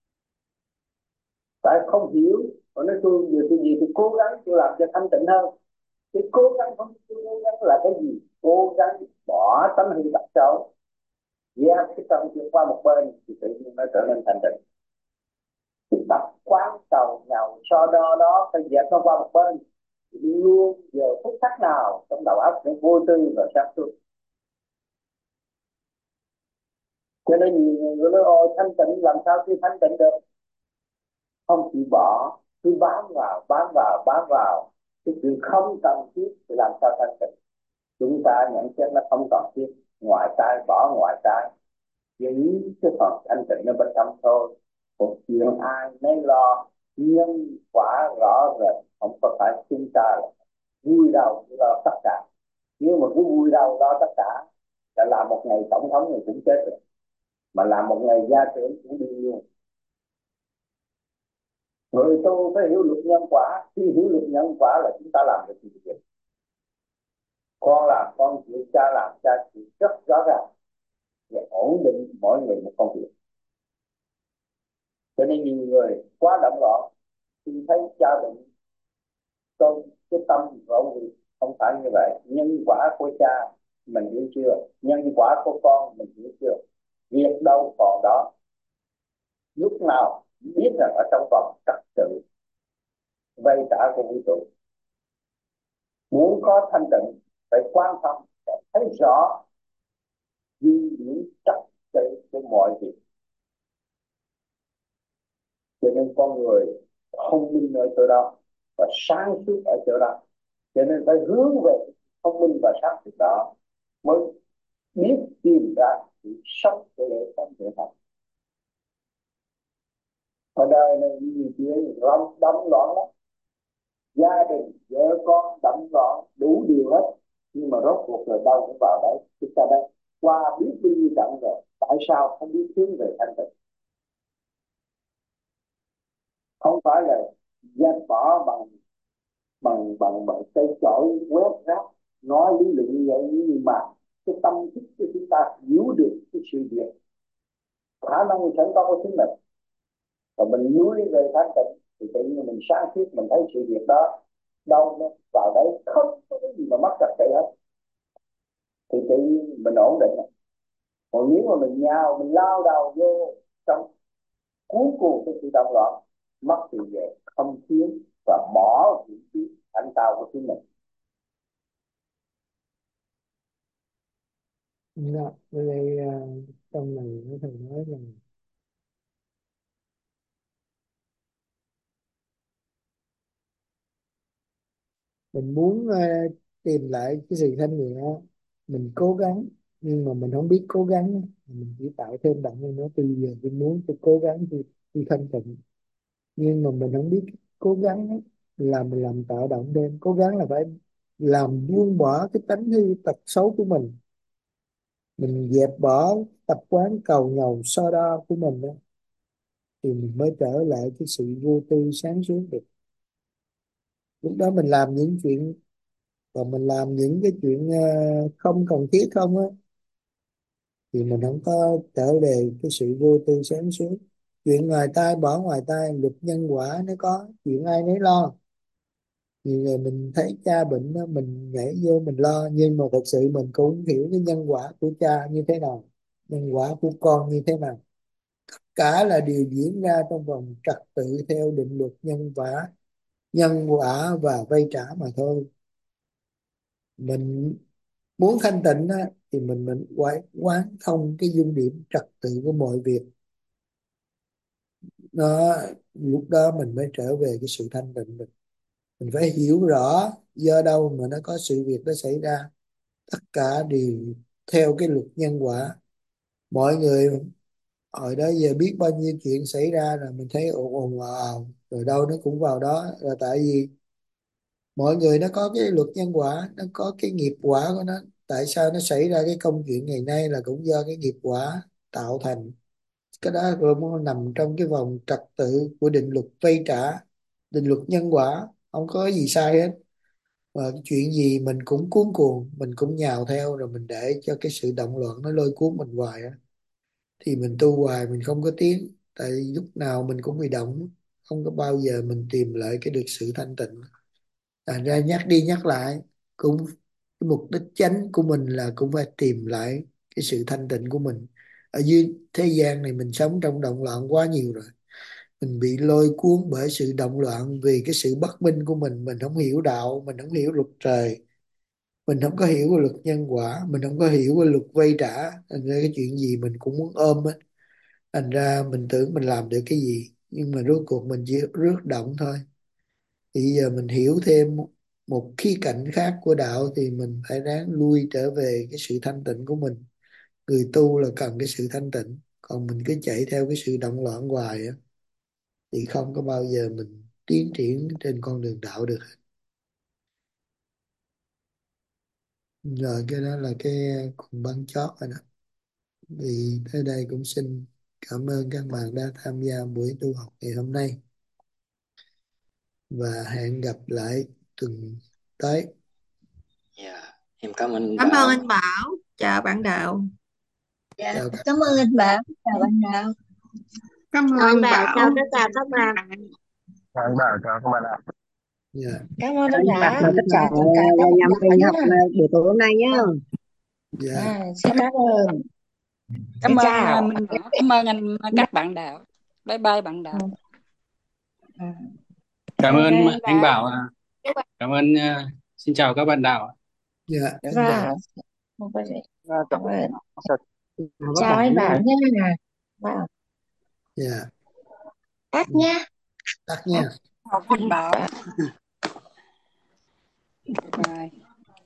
Tại không hiểu, còn nói tôi giờ tôi gì tôi cố gắng tôi làm cho thanh tịnh hơn. Cái cố gắng không, cố gắng là cái gì? Cố gắng bỏ tấm hình tập xấu, dẹp cái tâm chuyển qua một bên thì tự nhiên nó trở nên thanh tịnh. Cái tập quán cầu nhàu so đo đó phải dẹp nó qua một bên, thì luôn giờ phút khắc nào trong đầu óc nó vô tư và sáng suốt. Cho nên nhiều người nói ôi thanh tịnh làm sao tôi thanh tịnh được? Không chịu bỏ, cứ bám vào cái chuyện không cần thiết thì làm sao thanh tịnh? Chúng ta nhận xét nó không cần thiết, ngoài tai bỏ ngoài tai, chỉ cái phần thanh tịnh nó bên trong thôi. Còn chuyện ai nấy lo, nhân quả rõ rệt, không có phải chúng ta là vui đầu lo tất cả. Nếu mà cứ vui đầu lo tất cả là làm một ngày tổng thống thì cũng chết rồi, mà làm một ngày gia trưởng cũng đi luôn. Người tu phải hiểu luật nhân quả, khi hiểu luật nhân quả là chúng ta làm được gì? Con làm con chịu, cha làm cha chịu, rất rõ ràng và ổn định mỗi người một công việc. Cho nên nhiều người quá động loạn khi thấy cha bệnh, tôi cái tâm của ông vì không phải như vậy. Nhân quả của cha mình hiểu chưa? Nhân quả của con mình hiểu chưa? Việc đâu còn đó. Lúc nào biết rằng ở trong vòng trật tự vây trả của vũ trụ, muốn có thanh tịnh phải quan tâm, phải thấy rõ di chuyển trật tự của mọi việc. Cho nên con người thông minh ở chỗ đó và sáng suốt ở chỗ đó. Cho nên phải hướng về thông minh và sáng suốt đó mới biết tìm ra sự sống để sống để thành. Ở đời này nhiều chuyện đâm loạn lắm, gia đình vợ con đâm loạn đủ điều hết, nhưng mà rốt cuộc rồi đâu cũng vào đấy. Chúng ta đây qua biết bao nhiêu trận rồi, tại sao không biết hướng về thanh tịnh? Không phải là dẹp bỏ bằng cây chổi quét rác nói lý luận như vậy, nhưng mà cái tâm thức của chúng ta hiểu được cái sự việc khả năng sẵn có của chính mình, và mình nuôi về thanh tịnh thì tự nhiên mình sáng suốt, mình thấy sự việc đó đâu nó vào đấy không có cái gì mà mất trật tự hết, thì tự nhiên mình ổn định. Còn nếu mà mình nhào mình lao đầu vô trong cuối cùng cái sự động loạn, mất thì về không thiếu và bỏ vị trí thanh tao của chính mình. Dạ, với đây trong này nó thầy nói là Mình muốn tìm lại cái sự thanh nhẹ, mình cố gắng nhưng mà mình không biết cố gắng, mình chỉ tạo thêm động lực nữa. Từ giờ tôi muốn tôi cố gắng tôi thanh tịnh, nhưng mà mình không biết cố gắng á, là mình làm tạo động thêm. Cố gắng là phải làm buông bỏ cái tánh hư tật xấu của mình dẹp bỏ tập quán cầu nhàu so đo của mình đó, thì mình mới trở lại cái sự vô tư sáng suốt được. Lúc đó mình làm những chuyện, còn mình làm những cái chuyện không cần thiết không á, thì mình không có trở về cái sự vô tư sáng suốt. Chuyện ngoài tai bỏ ngoài tai, luật nhân quả nó có, chuyện ai nấy lo. Nhiều người mình thấy cha bệnh đó, mình nhảy vô mình lo, nhưng mà thật sự mình cũng không hiểu cái nhân quả của cha như thế nào, nhân quả của con như thế nào. Cả là điều diễn ra trong vòng trật tự theo định luật nhân quả và vay trả mà thôi. Mình muốn thanh tịnh á, thì mình phải quán thông cái dung điểm trật tự của mọi việc. Nó lúc đó mình mới trở về cái sự thanh tịnh được. Mình phải hiểu rõ do đâu mà nó có sự việc đó xảy ra. Tất cả đều theo cái luật nhân quả. Mọi người hồi đó giờ biết bao nhiêu chuyện xảy ra rồi, mình thấy ồn ồn ào ào, rồi đâu nó cũng vào đó, là tại vì mọi người nó có cái luật nhân quả, nó có cái nghiệp quả của nó. Tại sao nó xảy ra cái công chuyện ngày nay là cũng do cái nghiệp quả tạo thành. Cái đó rồi nó nằm trong cái vòng trật tự của định luật vay trả, định luật nhân quả, không có gì sai hết. Và cái chuyện gì mình cũng cuốn cuồng, mình cũng nhào theo, rồi mình để cho cái sự động loạn nó lôi cuốn mình hoài á, thì mình tu hoài mình không có tiến. Tại lúc nào mình cũng bị động, không có bao giờ mình tìm lại cái được sự thanh tịnh. Thành ra nhắc đi nhắc lại, cũng cái mục đích chánh của mình là cũng phải tìm lại cái sự thanh tịnh của mình. Ở dưới thế gian này mình sống trong động loạn quá nhiều rồi, mình bị lôi cuốn bởi sự động loạn vì cái sự bất minh của mình không hiểu đạo, mình không hiểu luật trời, mình không có hiểu cái luật nhân quả, mình không có hiểu cái luật vay trả. Thành ra cái chuyện gì mình cũng muốn ôm á. Thành ra mình tưởng mình làm được cái gì, nhưng mà rốt cuộc mình chỉ rước động thôi. Thì giờ mình hiểu thêm một khía cạnh khác của đạo, thì mình phải ráng lui trở về cái sự thanh tịnh của mình. Người tu là cần cái sự thanh tịnh, còn mình cứ chạy theo cái sự động loạn hoài á, thì không có bao giờ mình tiến triển trên con đường đạo được. Rồi cái đó là cái cùng băng chót rồi đó. Vì tới đây cũng xin cảm ơn các bạn đã tham gia buổi tu học ngày hôm nay, và hẹn gặp lại tuần tới. Dạ, em cảm ơn Cảm ơn Bảo. anh Bảo, chào bạn Đạo. Dạ, Chào các cảm ơn anh Bảo, chào bạn Đạo. Cảm ơn Chào anh anh Bảo, Bảo. chào tất cả các bạn. Vâng, bảo cho các bạn ạ. nhà. Cảm ơn anh Thay mặt đã tất cả tất cả các anh em bạn mình nhỏ học nhá. buổi tối hôm nay nhá. Dạ. Xin cảm ơn. Cảm Xin ơn chào. Minh Bảo, cảm ơn anh các bạn đạo. Bye bye bạn đạo. Ừ. Cảm Bye ơn bye anh anh Bảo. Bảo ạ. Cảm ơn, xin chào các bạn đạo ạ. Dạ em chào. Vâng, không có gì. Cảm ơn. Chào các Chào bạn anh nhá. Bảo nhá. Vâng, Dạ. tắt nhá. Tắt nha. Học Minh Bảo. Vâng.